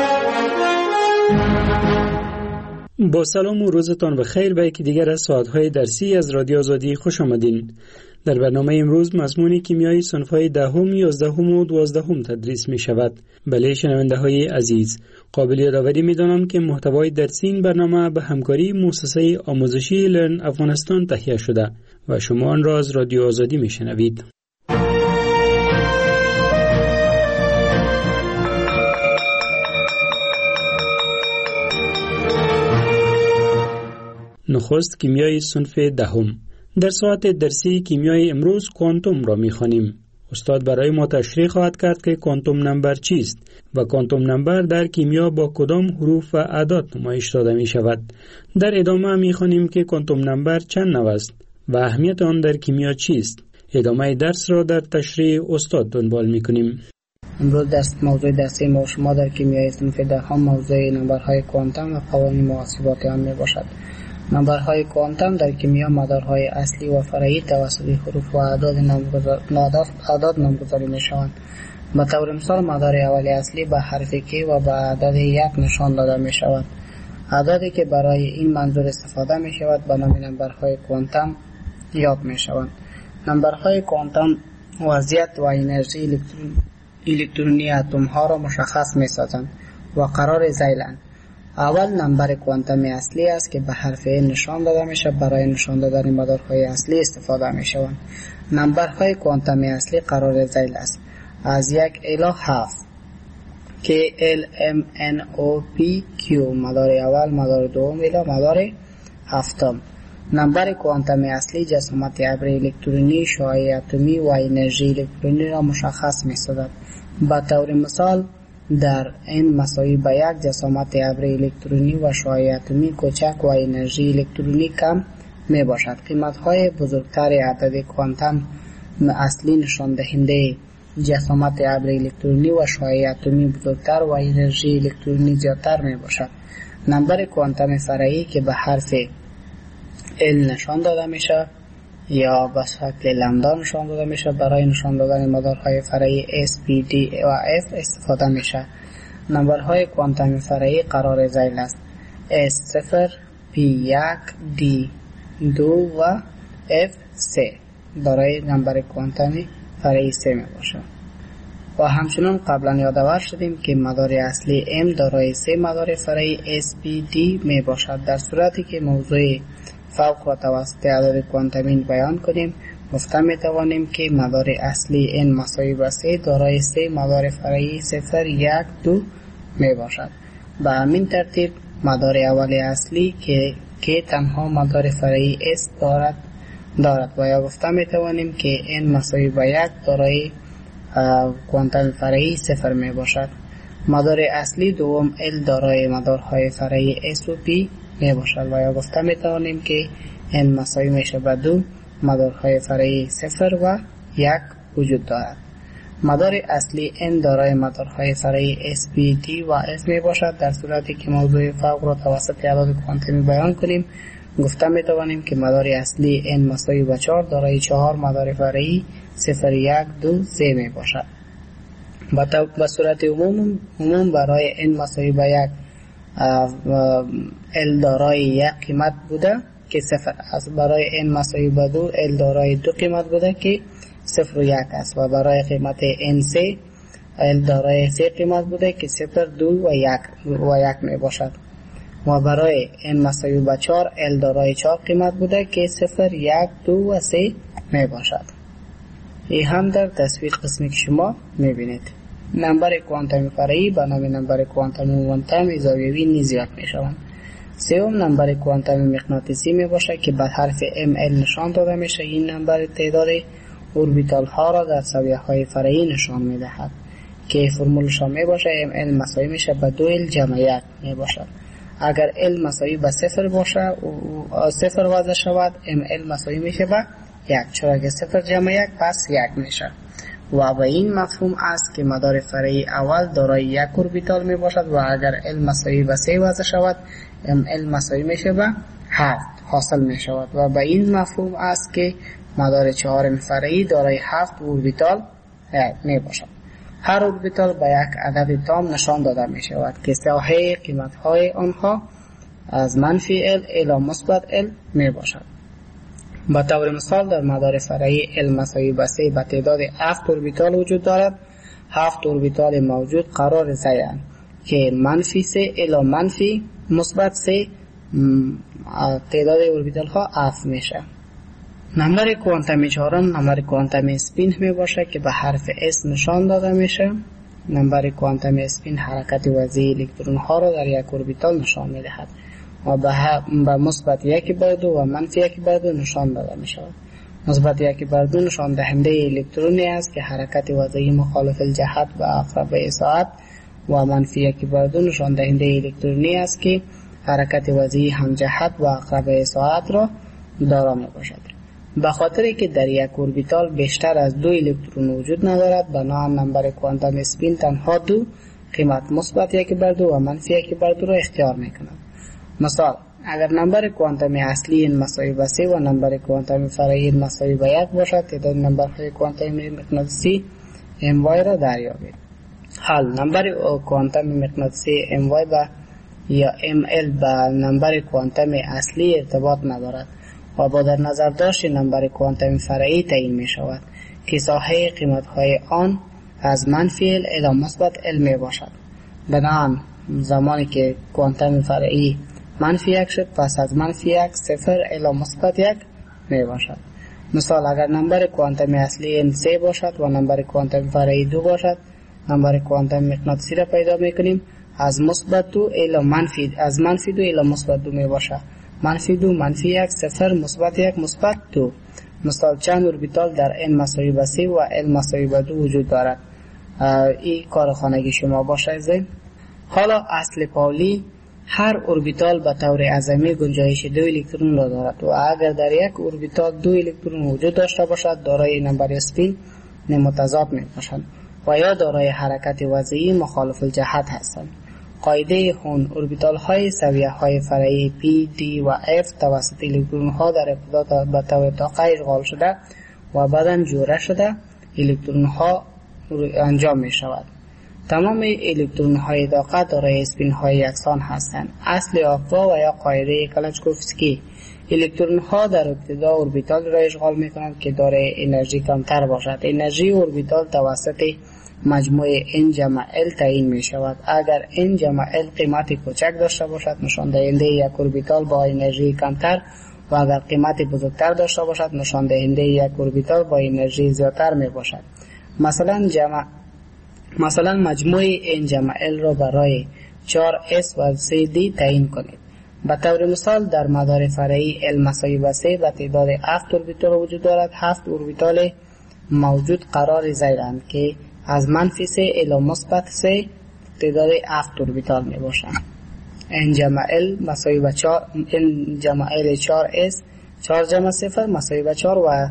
با سلام و روزتان بخیر به یکی دیگر از ساعت‌های درسی از رادیو آزادی خوش آمدین. در برنامه امروز مضمون کیمیای صنف‌های دهم، یازدهم و دوازدهم تدریس می شود. بله شنونده‌های عزیز، قابل یادآوری می‌دانم که محتوای درسی این برنامه به همکاری مؤسسه آموزشی لرن افغانستان تهیه شده و شما آن را از رادیو آزادی می‌شنوید. نخست کیمیای صنف دهم. در ساعت درسی کیمیای امروز کوانتوم را می‌خوانیم. استاد برای ما تشریح خواهد کرد که کوانتوم نمبر چیست و کوانتوم نمبر در کیمیا با کدام حروف و اعداد نمایش داده می شود. در ادامه می‌خوانیم که کوانتوم نمبر چند نوع است و اهمیت آن در کیمیا چیست. ادامه درس را در تشریح استاد دنبال می‌کنیم. امروز درس موضوع درسی ما شما در کیمیای صنف دهم موضوع نمبرهای کوانتوم و قوانین محاسبات آن میباشد. نمبرهای کوانتوم در کیمیا مدارهای اصلی و فرعی توسط حروف و اعداد اعداد نامگذاری میشوند. به طور مثال مدار اولی اصلی به حرف کی و به عدد یک نشان داده می شود. اعدادی که برای این منظور استفاده می شود به نام نمبرهای کوانتوم یاد می شوند. نمبرهای کوانتوم وضعیت و انرژی الکترون الکترونی اتم ها را مشخص می سازند و قرار ذیلند. اول نمبر کوانتوم اصلی است که به حرف نشان داده می شود. برای نشان دادن مدارهای اصلی استفاده می شوند. نمبرهای کوانتوم اصلی قرار ذیل است از یک الی هفت که ال ام ان او پی کیو مدار اول، مدار دوم الی مدار هفتم. نمبر کوانتوم اصلی جسامت ابر الکترونی، شعاع اتمی و انرژی الکترونی را مشخص می سازد. به طور مثال در این مساوی به یک جسامت ابر الکترونی و شعاع اتمی کوچک و انرژی الکترونی کم می باشد. قیمت های بزرگتر عدد کوانتوم اصلی نشان دهنده جسامت ابر الکترونی و شعاع اتمی بزرگتر و انرژی الکترونی زیادتر می باشد. نمبر کوانتوم فرعی که به حرف ال نشان داده می شود یا به شکل لامدا نشان داده می شود. برای نشان دادن مدارهای فرعی اس، پی، دی و اف استفاده می شود. نمبرهای کوانتوم فرعی قرار ذیل است. اس صفر، پی یک، دی دو و اف سه. برای نمبر کوانتوم فرعی سه می باشد. و همچنان قبلا یادآور شدیم که مدار اصلی ام دارای سه مدار فرعی اس، پی، دی می باشد. در صورتی که موضوع فوق و توسط عدد کوانتومی بیان کنیم گفته می توانیم که مدار اصلی ان مساوی به سه دارای سه مدار فرعی صفر، یک، دو می باشد. به همین ترتیب مدار اول اصلی که که تنها مدار فرعی اس دارد دارد و یا گفته می توانیم که ان مساوی به یک دارای کوانتوم فرعی صفر می باشد. مدار اصلی دوم ال دارای مدارهای فرعی اس و پی می باشد و یا گفته می توانیم که ان مساوی میشه به دو مدارهای فرعی صفر و یک وجود دارد. مدار اصلی ان دارای مدارهای فرعی اس، پی، دی و اف می باشد. در صورتی که موضوع فوق را توسط اعداد کوانتومی بیان کنیم گفته می توانیم که مدار اصلی ان مساوی به چهار دارای چهار مدار فرعی صفر، یک، دو، سه می باشد. به صورت عموم عموم برای ان مساوی به یک ال دارای یک قیمت بوده که صفر است. برای n مساوی به دو ال دارای دو قیمت بوده که صفر و یک است و برای قیمت n سه ال دارای سه قیمت بوده که صفر، دو و یک و یک می باشد و برای n مساوی به چهار ال دارای چهار قیمت بوده که صفر، یک، دو و سه می باشد. این هم در تصویر قسمی که شما می بینید. نمبر کوانتوم فرعی به نام نمبر کوانتوم موانتوم زاویه‌ای نیز یاد می شوند. سوم نمبر کوانتوم مغناطیسی می باشد که به حرف ام ال نشان داده می شود. این نمبر تعداد اوربیتال ها را در زاویه های فرعی نشان می دهد که فرمولش می باشد ام ال مساوی می شود به دو ال جمع یک می باشد. اگر ال مساوی به صفر باشد و صفر وضع شود ام ال مساوی می شود به یک، چرا اگر صفر جمع یک پس یک می شود. و به این مفهوم است که مدار فرعی اول دارای یک اوربیتال می باشد و اگر ال مساوی به سه وضع شود ام ال مساوی می شود به هفت حاصل می شود. و به این مفهوم است که مدار چهارم فرعی دارای هفت اوربیتال می باشد. هر اوربیتال به یک عدد تام نشان داده می شود که ساحه قیمت های آنها از منفی ال الی مثبت ال می باشد. به طور مثال در مدار فرعی ال مساوی به سه به تعداد هفت اوربیتال وجود دارد. هفت اوربیتال موجود قرار زیان که منفی سه الی منفی مثبت سه تعداد اوربیتال ها هفت میشه. نمبر کوانتومی چهارم نمبر کوانتومی اسپین می باشه که به حرف اس نشان داده میشه. نمبر کوانتومی اسپین حرکت وضعی الکترون ها را در یک اوربیتال نشان می دهد و به مثبت یک بر دو و منفی یک بر دو نشان داده می شود. مثبت یک بر دو نشان دهنده الکترونی است که حرکت وضعی مخالف الجهت و عقربه ساعت و منفی یک بر دو نشان دهنده الکترونی است که حرکت وضعی هم جهت و عقربه ساعت را دارا می باشد. به خاطر که در یک اوربیتال بیشتر از دو الکترون وجود ندارد، بنابراین نمبر کوانتوم اسپین تنها دو قیمت مثبت یک بر دو و منفی یک بر دو را اختیار می کند. مثال اگر نمبر کوانتومی اصلی این مساوی به سه و نمبر کوانتومی فرعی این مساوی به یک باشد، تعداد نمبرهای کوانتومی مغناطیسی ام وای را دریابید. حال نمبر کوانتومی مغناطیسی ام وای با یا ام ال به نمبر کوانتومی اصلی ارتباط ندارد و با در نظر داشت نمبر کوانتومی فرعی تعیین می شود که ساحه قیمت های آن از منفی ال الی مثبت ال می باشد. بنابراین زمانی که کوانتوم فرعی منفی یک شد، پس از منفی یک صفر الی مثبت یک می باشد. مثال اگر نمبر کوانتومی اصلی این سه باشد و نمبر کوانتومی فرعی دو باشد، نمبر کوانتومی مغناطیسی را پیدا می کنیم از مثبت دو الی منفی از منفی دو الی مثبت دو می باشد. منفی دو منفی یک صفر مثبت یک مثبت دو. مثال چند اوربیتال در n مساوی به سه و l مساوی به دو وجود دارد. این کار خانگی شما باشه زین. حالا اصل پاولی هر اوربیتال به طور اعظمی گنجایش دو الکترون را دارد و اگر در یک اوربیتال دو الکترون وجود داشته باشد دارای نمبر اسپین متضاد می باشند و یا دارای حرکت وضعی مخالف الجهت هستند. قاعده هون اوربیتال های سویه های فرعی P, D و F توسط الکترون ها در ابتدا به طور طاقه اشغال شده و بعداً جوره شده الکترون ها انجام می شود. تمام الکترون های طاقه دارای اسپین های یکسان هستند. اصل آقا و یا قاعده کلاشکوفسکی الکترون ها در ابتدا اوربیتال را اشغال می کنند که دارای انرژی کمتر باشد. انرژی اوربیتال توسط مجموع n جمع l تعیین می شود. اگر n جمع l قیمت کوچک داشته باشد نشان دهنده یک اوربیتال با انرژی کمتر و اگر قیمت بزرگتر داشته باشد نشان دهنده یک اوربیتال با انرژی زیادتر می باشد. مثلا جمع مثلا مجموع n جمع l را برای چهار اس و سه دی تعیین کنید. به طور مثال در مدار فرعی l مساوی به سه و تعداد هفت اوربیتال وجود دارد. هفت اوربیتال موجود قرار زیرند که از منفی سه الی مثبت سه تعداد هفت اوربیتال می باشند. n جمع l مساوی به چهار n جمع l چهار اس چهار جمع صفر مساوی به چهار و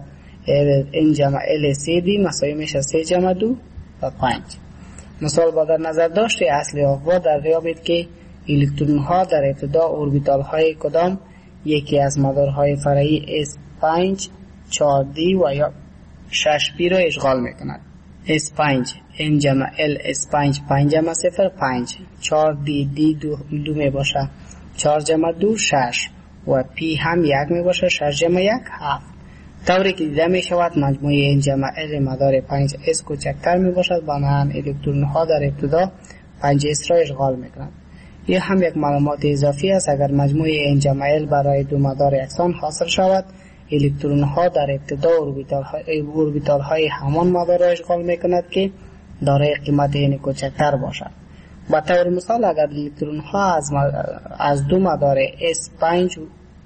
n جمع l سه دی مساوی میشه سه جمع دو و پنج. مثال با در نظر داشته اصل آقا در ریابید که الکترون ها در ابتدا اوربیتال های کدام یکی از مدارهای فرعی اس پنج چهار دی و یا شش پی را اشغال می کند. اس پنج n جمع l اس پنج پنج جمع صفر پنج چهار دی دی دو, دو می باشه چهار جمع دو شش و پی هم یک می باشه شش جمع یک هفت. طوری که دیده می شود مجموعه n جمع l مدار پنج اس کوچکتر می باشد بنابراین الکترون ها در ابتدا پنج اس را اشغال می کنند. این هم یک معلومات اضافی است. اگر مجموعه n جمع l برای دو مدار یکسان حاصل شود الکترون ها در ابتدا اوربیتال های اوربیتال های همان مدار را اشغال می کند که دارای قیمت n کوچکتر باشد. به طور مثال اگر الکترون ها از از دو مدار s پنج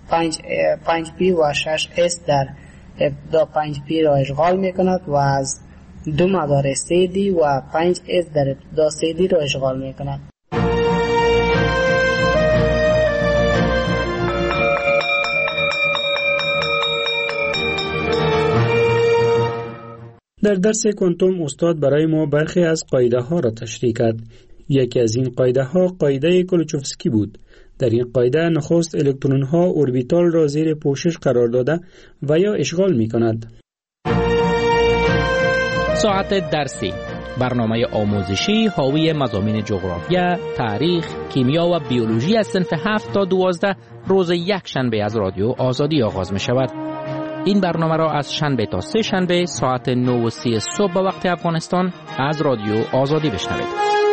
پنج پی و شش اس در ابتدا پنج پی را اشغال می کند و از دو مدار سه دی و پنج اس در ابتدا سه دی را اشغال می کند. در درس کوانتوم استاد برای ما برخی از قاعده ها را تشریح کرد. یکی از این قاعده ها قاعده کلوچوفسکی بود. در این قاعده نخست الکترون ها اوربیتال را زیر پوشش قرار داده و یا اشغال می کند. ساعت درسی، برنامه آموزشی حاوی مضامین جغرافیا، تاریخ، کیمیا و بیولوژی از صنف هفت تا دوازده روز یک شنبه از رادیو آزادی آغاز می شود. این برنامه را از شنبه تا سه شنبه ساعت نه و سی صبح به وقت افغانستان از رادیو آزادی بشنوید.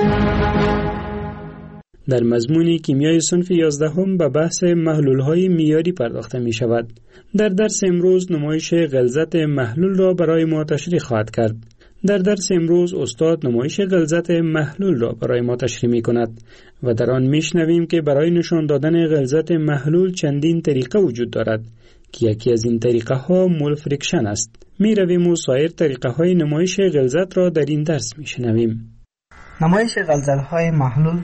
در مضمون کیمیای صنف یازدهم به بحث محلول‌های معیاری پرداخته می شود. در درس امروز نمایش غلظت محلول را برای ما تشریح خواهد کرد. در درس امروز استاد نمایش غلظت محلول را برای ما تشریح می کند و در آن می شنویم که برای نشان دادن غلظت محلول چندین طریقه وجود دارد که یکی از این طریقه ها مول فریکشن است. می رویم و سایر طریقه های نمایش غلظت را در این درس می شنویم. نمایش غلظت های محلول.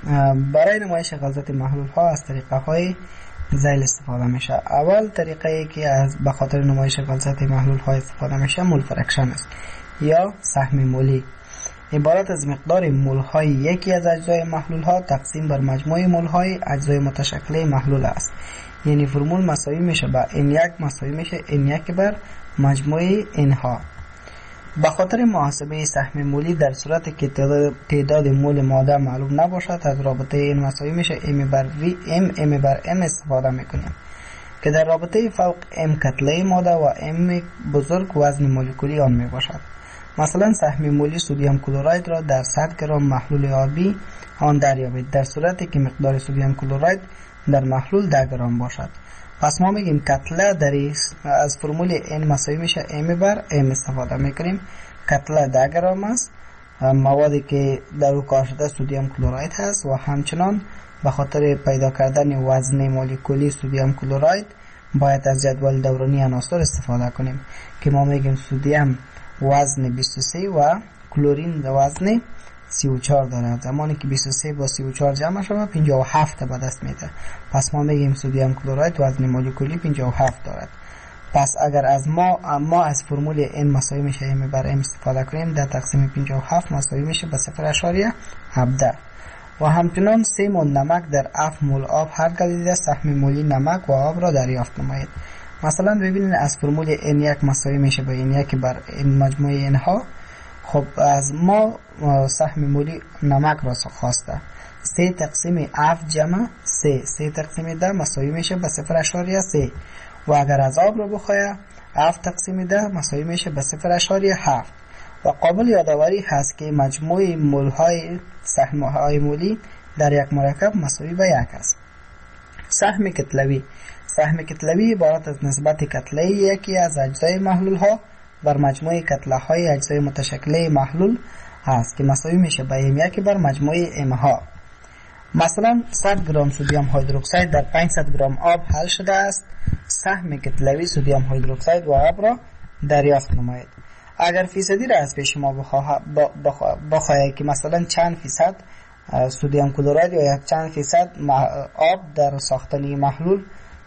برای نمایش غلظت محلول ها از طریقه های ذیل استفاده میشه. اول طریقه ای که از به خاطر نمایش غلظت محلول ها استفاده میشه مول فریکشن است یا سهم مولی. عبارت از مقدار مول های یکی از اجزای محلول ها تقسیم بر مجموع مول های اجزای متشکل محلول است. یعنی فرمول مساوی میشه با ان یک مساوی میشه ان یک بر مجموع ان ها. به خاطر محاسبه سهم مولی در صورت که تعداد مول ماده معلوم نباشد از رابطه این مساوی میشه ام بر وی ام ام بر ام استفاده میکنیم که در رابطه فرق ام کتله ماده و ام بزرگ وزن مولکولی آن میباشد. مثلا سهم مولی سدیم کلراید را در صد گرم محلول آبی آن دریابید در صورتی که مقدار سدیم کلراید در محلول ده گرم باشد. پس ما میگیم کتله در از فرمول n مساوی میشه m بر m استفاده میکنیم. کتله ده گرم است. موادی که در او کار شده سدیم کلراید هست و همچنان به خاطر پیدا کردن وزن مولکولی سدیم کلراید باید از جدول دورانی عناصر استفاده کنیم که ما میگیم سدیم وزن بیست و سه و کلورین وزن سی و چهار دارد. زمانی که بیست و سه با سی و چهار جمع شود پنجاه و هفت به دست میده. پس ما میگیم سدیم کلراید وزن مولکولی پنجاه و هفت دارد. پس اگر از ما ما از فرمول n مساوی میشه m بر m استفاده کنیم در تقسیم پنجاه و هفت مساوی میشه به صفر اشاریه هفده. و همچنان سه مول نمک در هفت مول آب هر گزیده سهم مولی نمک و آب را دریافت نمایید. مثلا ببینید از فرمول n یک مساوی میشه به n یک بر n مجموع n ها. خب از ما سهم مولی نمک را خواسته. سه تقسیم هفت جمع سه سه تقسیم ده مساوی میشه به صفر اشاریه سه و اگر از آب را بخواهد هفت تقسیم ده مساوی میشه به صفر اشاریه هفت. و قابل یادآوری هست که مجموع مول های سهم های مولی در یک مرکب مساوی به یک است. سهم کتلوی. سهم کتلوی عبارت از نسبت کتله یکی از اجزای محلول ها بر مجموع کتله های اجزای متشکل محلول هست که مساوی میشه به ام یک بر مجموع ام ها. مثلا صد گرم سدیم هیدروکسید در پانصد گرم آب حل شده است. سهم کتلوی سدیم هیدروکسید و آب را دریافت نمایید. اگر فیصدی را از پیش ما بخواهید که مثلا چند فیصد سدیم کلراید یا یک چند فیصد آب در ساختن محلول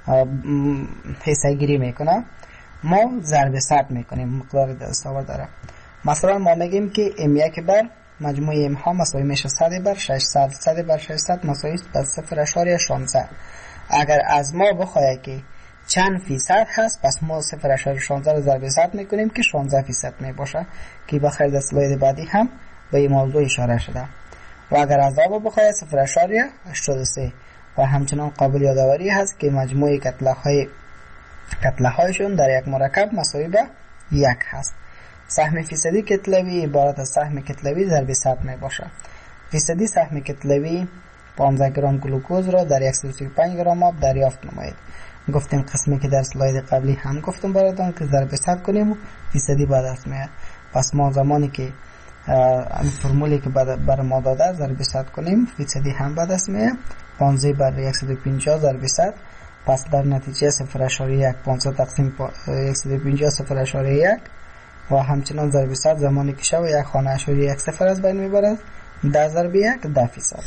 حصه گیری میکنه، ما ضرب صد میکنیم مقدار دستاورد داره. مثلا ما میگیم که ام یک بر مجموع ام ها مساوی میشه صد بر ششصد. صد بر ششصد مساوی به صفر اشاریه شانزده. اگر از ما بخواهد که چند فیصد هست پس ما صفر اشاریه شانزده رو ضرب صد میکنیم که شانزده فیصد میباشه که بخیر در اسلاید بعدی هم به این موضوع اشاره شده. و اگر از آب بخواهد صفر اشاریه هشتاد و سه. و همچنان قابل یادآوری هست که مجموع کتله های کتله هایشون در یک مرکب مساوی به یک هست. سهم فیصدی کتلوی عبارت از سهم کتلوی ضرب صد می باشه. فیصدی سهم کتلوی پانزده گرم گلوکوز را در صد و سی و پنج گرم آب دریافت نمایید. گفتیم قسمی که در اسلاید قبلی هم گفتم براتون که ضرب صد کنیم و فیصدی به دست میاد. پس ما زمانی که این فرمولی که بر ما داده ضرب صد کنیم فیصدی هم به دست میاد. پانزده بر صد و پنجاه ضرب صد. پس در نتیجه صفر اشاریه یک پانصد تقسیم صد و پنجاه صفر اشاریه یک و همچنان ضرب صد زمانی که شو یک خانه اشاریه یک صفر از بین میبرد ده ضرب یک ده فیصد.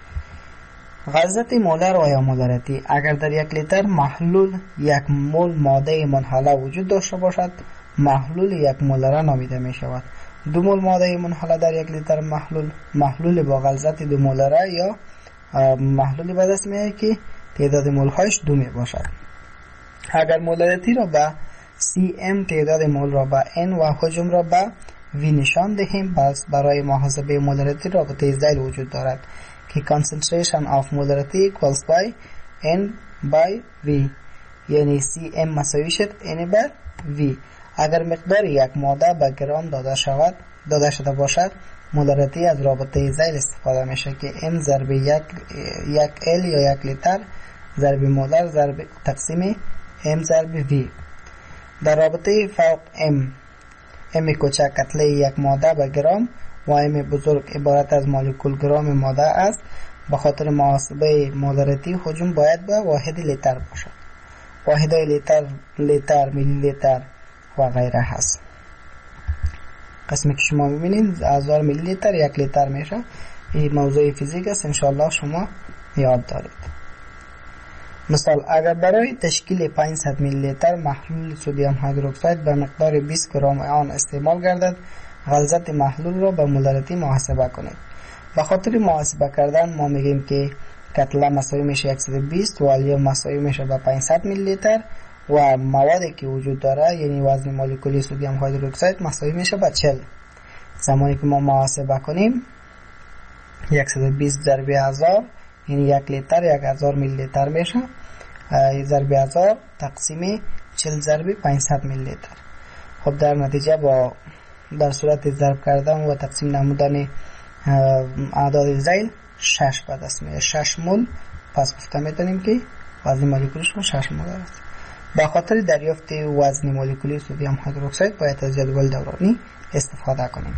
غلظت مولر و یا مولریتی. اگر در یک لیتر محلول یک مول ماده منحله وجود داشته باشد محلول یک مولره نامیده می شود. دو مول ماده منحله در یک لیتر محلول محلول با غلظت دو مولره یا محلولی به دست میاد که تعداد مول هایش دو می باشد. اگر مولریتی را به سی ام تعداد مول را به n و حجم را به وی نشان دهیم، پس برای محاسبه مولارتی رابطه ذیل وجود دارد که concentration of molarity equals by N by V، یعنی سی ام مساوی شد N بر V. اگر مقدار یک ماده به گرام داده شود داده شده باشد، مولارتی از رابطه ذیل استفاده میشه که M ضرب یک یک L یا یک لیتر ضرب مولر ضرب تقسیم M ضرب V. در رابطه فوق M، M کوچک کتله یک ماده به گرام و M بزرگ عبارت از مولکول گرام ماده است. به خاطر محاسبه مولارتی حجم باید به واحد لیتر باشد. واحدهای لیتر، لیتر، میلی لیتر و غیره هست. قسمی که شما میبینید هزار میلی لیتر یک لیتر میشه. این موضوع فیزیک است، انشاءالله شما یاد دارید. مثال، اگر برای تشکیل پانصد میلی لیتر محلول سدیم هیدروکساید به مقدار بیست گرم آن استعمال گردد، غلظت محلول را به مولارتی محاسبه کنید. به خاطر محاسبه کردن ما میگیم که کتله مساوی میشه صد و بیست و الیوم مساوی میشه به پانصد میلی لیتر و موادی که وجود داره یعنی وزن مولکولی سدیم هیدروکساید مساوی میشه به چهل. زمانی که ما محاسبه کنیم صد و بیست ضرب هزار یعنی یک لیتر یک هزار میلی لیتر میشه، ضرب هزار تقسیم چهل ضرب پانصد میلی لیتر. خب در نتیجه با در صورت ضرب کردن و تقسیم نمودن اعداد ذیل شش به دست میاد، شش مول. پس گفته میتونیم که وزن مولکولیش شش مول است. به خاطر دریافت وزن مولکولی سدیم هیدروکساید باید از جدول دورانی استفاده کنیم.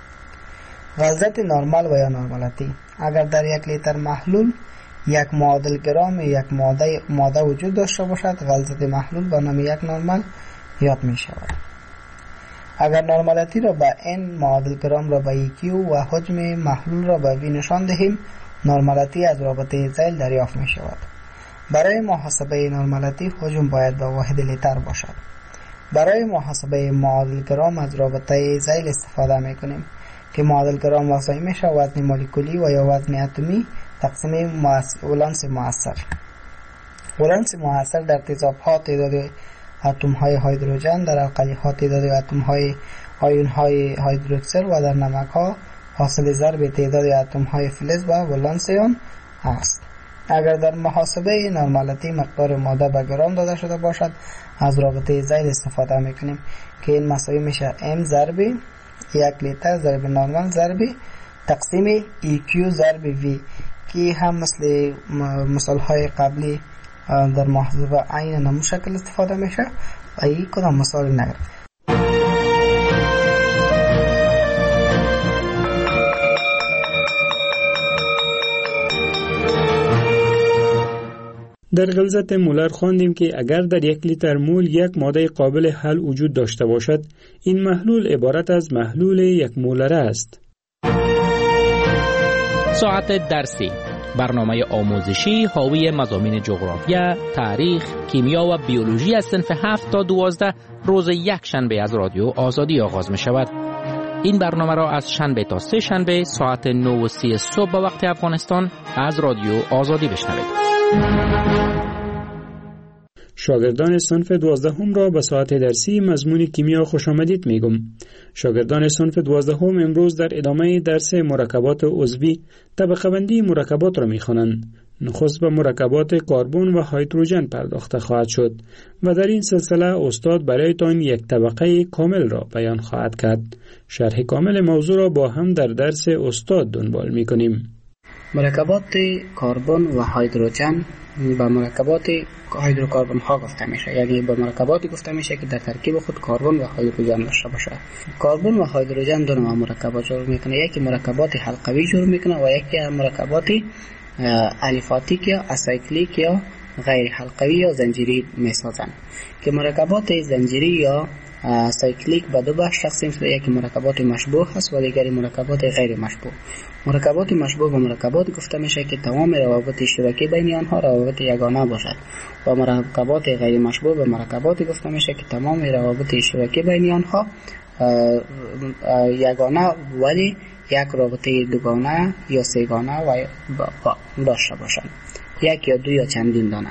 غلظت نرمال و یا نرمالتی، اگر در یک لیتر محلول یک معادل گرام یک ماده ماده وجود داشته باشد، غلظت محلول به نام یک نرمال یاد می شود. اگر نرمالتی را به N، معادل گرام را به Q و حجم محلول را به V نشان دهیم، نرمالتی از رابطه ذیل دریافت می شود. برای محاسبه نرمالتی حجم باید به واحد لیتر باشد. برای محاسبه معادل گرام از رابطه ذیل استفاده می کنیم که معادل گرام مساوی میشه وزن مولکولی و یا وزن اتمی تقسیم ولانس مؤثر. ولانس مؤثر در تیزاب ها تعداد اتم های هیدروژن، در القلی ها تعداد اتم های آیون های هیدروکسل و در نمک ها حاصل ضرب تعداد اتم های فلز و ولانس آن است. اگر در محاسبه نرمالتی مقدار ماده به گرام داده شده باشد، از رابطه ذیل استفاده میکنیم که این مساوی میشه M ضرب یک لیتر ضرب نرمال ضرب تقسیم ای کیو ضرب وی، که هم مثل مثال های قبلی در محاسبه عین نمو شکل استفاده میشه. ای کدام مثال نگرفت. در غلظت مولر خواندیم که اگر در یک لیتر مول یک ماده قابل حل وجود داشته باشد، این محلول عبارت از محلول یک مولره است. ساعت درسی، برنامه آموزشی حاوی مضامین جغرافیا، تاریخ، کیمیا و بیولوژی از صنف هفت تا دوازده روز یک شنبه از رادیو آزادی آغاز می شود. این برنامه را از شنبه تا سه شنبه ساعت نه و سی صبح به وقت افغانستان از رادیو آزادی بشنوید. شاگردان صنف دوازدهم را به ساعت درسی مضمون کیمیا خوش آمدید میگم. شاگردان صنف دوازدهم امروز در ادامه درس مرکبات عضوی طبقه بندی مرکبات را میخوانند. نخست به مرکبات کربن و هیدروژن پرداخته خواهد شد و در این سلسله استاد برایتان یک طبقه کامل را بیان خواهد کرد. شرح کامل موضوع را با هم در درس استاد دنبال میکنیم. مرکبات کربن و هیدروژن به مرکبات هیدروکربن ها گفته میشه، یعنی به مرکباتی گفته میشه که در ترکیب خود کربن و هیدروژن داشته باشه. کربن و هیدروژن دو نوع مرکبات جور میکنه، یکی مرکبات حلقوی جور میکنه و یکی مرکبات الیفاتیک یا اسایکلیک یا غیر حلقوی یا زنجیری میسازن. که مرکبات زنجیری یا سایکلیک به دو بخش تقسیم شده، یکی مرکبات مشبوه هست و دیگری مرکبات غیر مشبوه. مرکبات مشبوه به مرکبات گفته میشه که تمام روابط اشتراکی بین آنها روابط یگانه باشد و مرکبات غیر مشبوه به مرکبات گفته میشه که تمام روابط اشتراکی بین آنها یگانه ولی یک رابطه دوگانه یا سه‌گانه و داشته باشند، یک یا دو یا چندین دانه.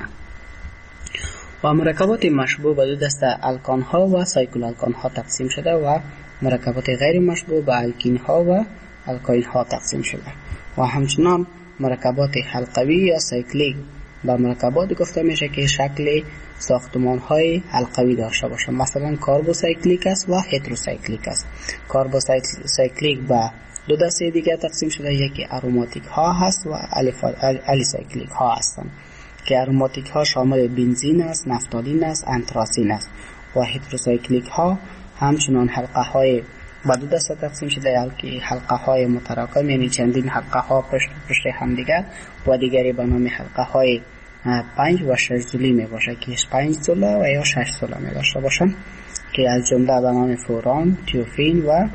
و مرکبات مشبوه به دو دسته الکان ها و سایکل الکان ها تقسیم شده و مرکبات غیر مشبوع به الکین ها و الکاین ها تقسیم شده و همچنان مرکبات حلقوی یا سایکلیک به مرکبات گفته میشه که شکل ساختمان های حلقوی داشته باشه. مثلا کاربوسایکلیک است و هتروسایکلیک است. کاربوسایکلیک به دو دسته دیگه تقسیم شده، یکی اروماتیک ها هست و الیسایکلیک ها هستند که اروماتیک ها شامل بنزین است، نفتالین است، انتراسین است و هتروسایکلیک ها همچنان حلقه های به دو دسته تقسیم شده، که حلقه های متراکم یعنی چندین حلقه ها پشت پشت هم دیگر و دیگری به نام حلقه های پنج و شش زولی می باشه که پنج زوله و یا شش زوله می داشته باشن که از جمله به نام فوران، تیوفین و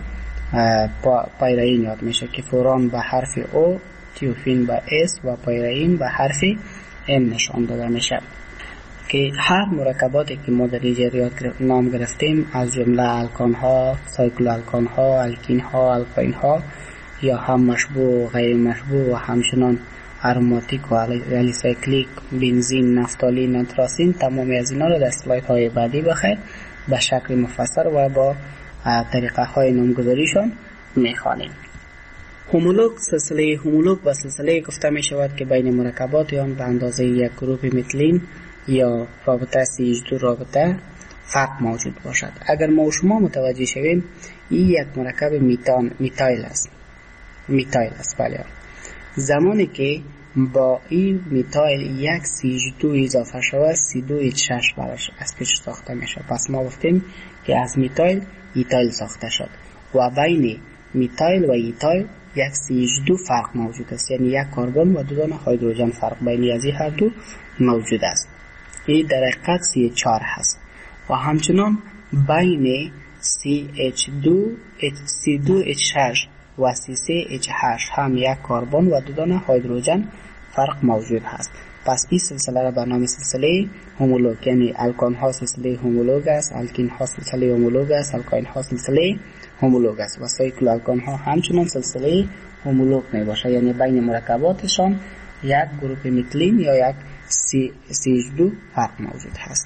پایرین یاد میشه که فوران به حرف او، تیوفین به اس و پایرین به حرف ام نشان داده میشه. که هر مرکباتی که ما در اینجا نام گرفتیم از جمله الکان ها، سایکل الکان ها، الکین ها، الکاین ها یا هم مشبوع و غیر مشبوع و همچنان اروماتیک و الیسایکلیک، بنزین، نفتالین، انتراسین، تمامی از اینا رو در اسلاید های بعدی بخیر به شکل مفصل و با طریقه های نامگذاریشان میخوانیم. هومولوگ، سلسله هومولوگ و سلسله گفته می شود که بین مرکبات آن به اندازه یک گروپ متلین یا رابطه سی ایچ دو رابطه فرق موجود باشد. اگر ما و شما متوجه شویم این یک مرکب میتان میتایل است. میتایل است بله. زمانی که با این میتایل یک سی ایچ دو اضافه شود سی دو ایچ شش براش از پیش ساخته میشه. پس ما گفتیم که از میتایل ایتایل ساخته شد و بین میتایل و ایتایل یک سی ایچ دو فرق موجود است، یعنی یک کربن و دو دانه هیدروژن فرق بین از این هر دو موجود است. این در حقیقت سی ایچ چهار هست و همچنان بین سی ایچ دو سی دو ایچ شش و سی سه ایچ هشت هم یک کربن و دو دانه هیدروژن فرق موجود هست. پس این سلسله را به نام سلسله هومولوگ، یعنی الکان ها سلسله هومولوگ است، الکین ها سلسله هومولوگ است، الکاین ها سلسله هومولوگ است و سایکل الکان ها همچنان سلسله هومولوگ می باشه، یعنی بین مرکباتشان یک گروپ متلین یا یک سی ایچ دو فرق موجود هست.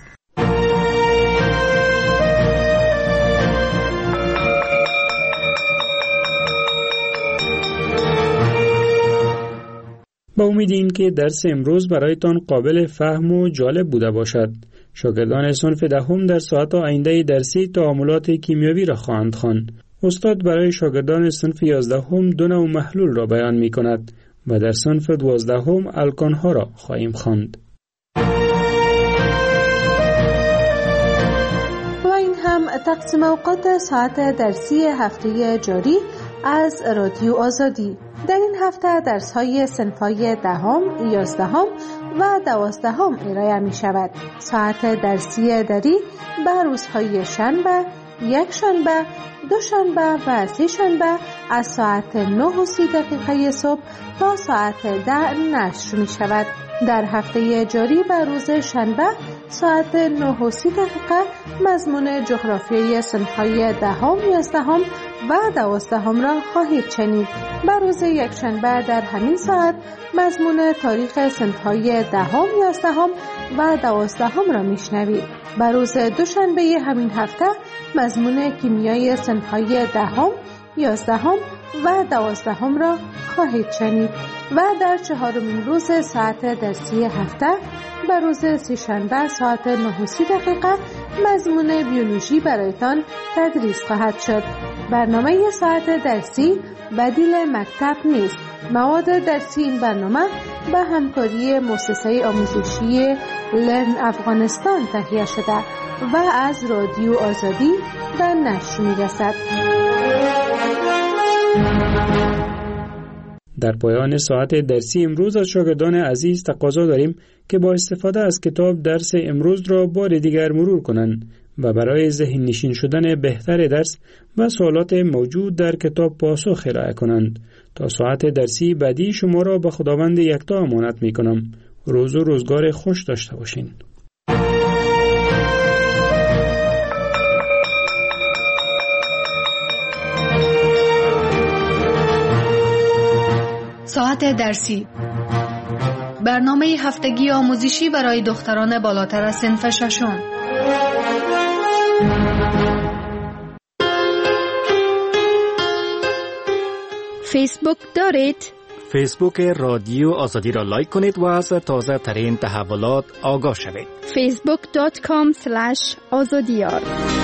با امید این که درس امروز برایتان قابل فهم و جالب بوده باشد. شاگردان صنف دهم در ساعت آینده درسی تعاملات کیمیایی را خواهند خواند. استاد برای شاگردان صنف یازدهم دو نوع محلول را بیان می کند و در صنف دوازدهم الکان ها را خواهیم خواند. و این هم تقسیم اوقات ساعت درسی هفته جاری از رادیو آزادی. در این هفته درس های صنف‌های دهم، یازدهم و دوازدهم ارائه می شود. ساعت درسی دری به روزهای شنبه، یک شنبه، دو شنبه و سه شنبه از ساعت نه و سی دقیقه صبح تا ساعت ده نشر می شود. در هفته جاری به روز شنبه ساعت نه و سی دقیقه مضمون جغرافیای صنف‌های دهم، یازدهم و دوازدهم را خواهید شنید. به روز یک شنبه در همین ساعت مضمون تاریخ صنف‌های دهم، یازدهم و دوازدهم را میشنوید. به روز دوشنبه همین هفته مضمون کیمیای صنف‌های دهم، یازدهم و دوازدهم را خواهید شنید و در چهارمین روز ساعت درسی هفته به روز سه‌شنبه ساعت نه و سی دقیقه مضمون بیولوژی برایتان تدریس خواهد شد. برنامه ساعت درسی بدیل مکتب نیست. مواد درسی این برنامه به همکاری مؤسسه آموزشی لرن افغانستان تهیه شده و از رادیو آزادی به نشر می‌رسد. در پایان ساعت درسی امروز از شاگردان عزیز تقاضا داریم که با استفاده از کتاب درس امروز را بار دیگر مرور کنند و برای ذهن نشین شدن بهتر درس و سوالات موجود در کتاب پاسخ ارائه کنند. تا ساعت درسی بعدی شما را به خداوند یکتا امانت می کنم. روز و روزگار خوش داشته باشین. ساعت درسی، برنامه هفتگی آموزشی برای دختران بالاتر از صنف ششم. فیسبوک دارید؟ فیسبوک رادیو آزادی را لایک کنید و از تازه ترین تحولات آگاه شوید. فیسبوک دات کام سلش آزادیار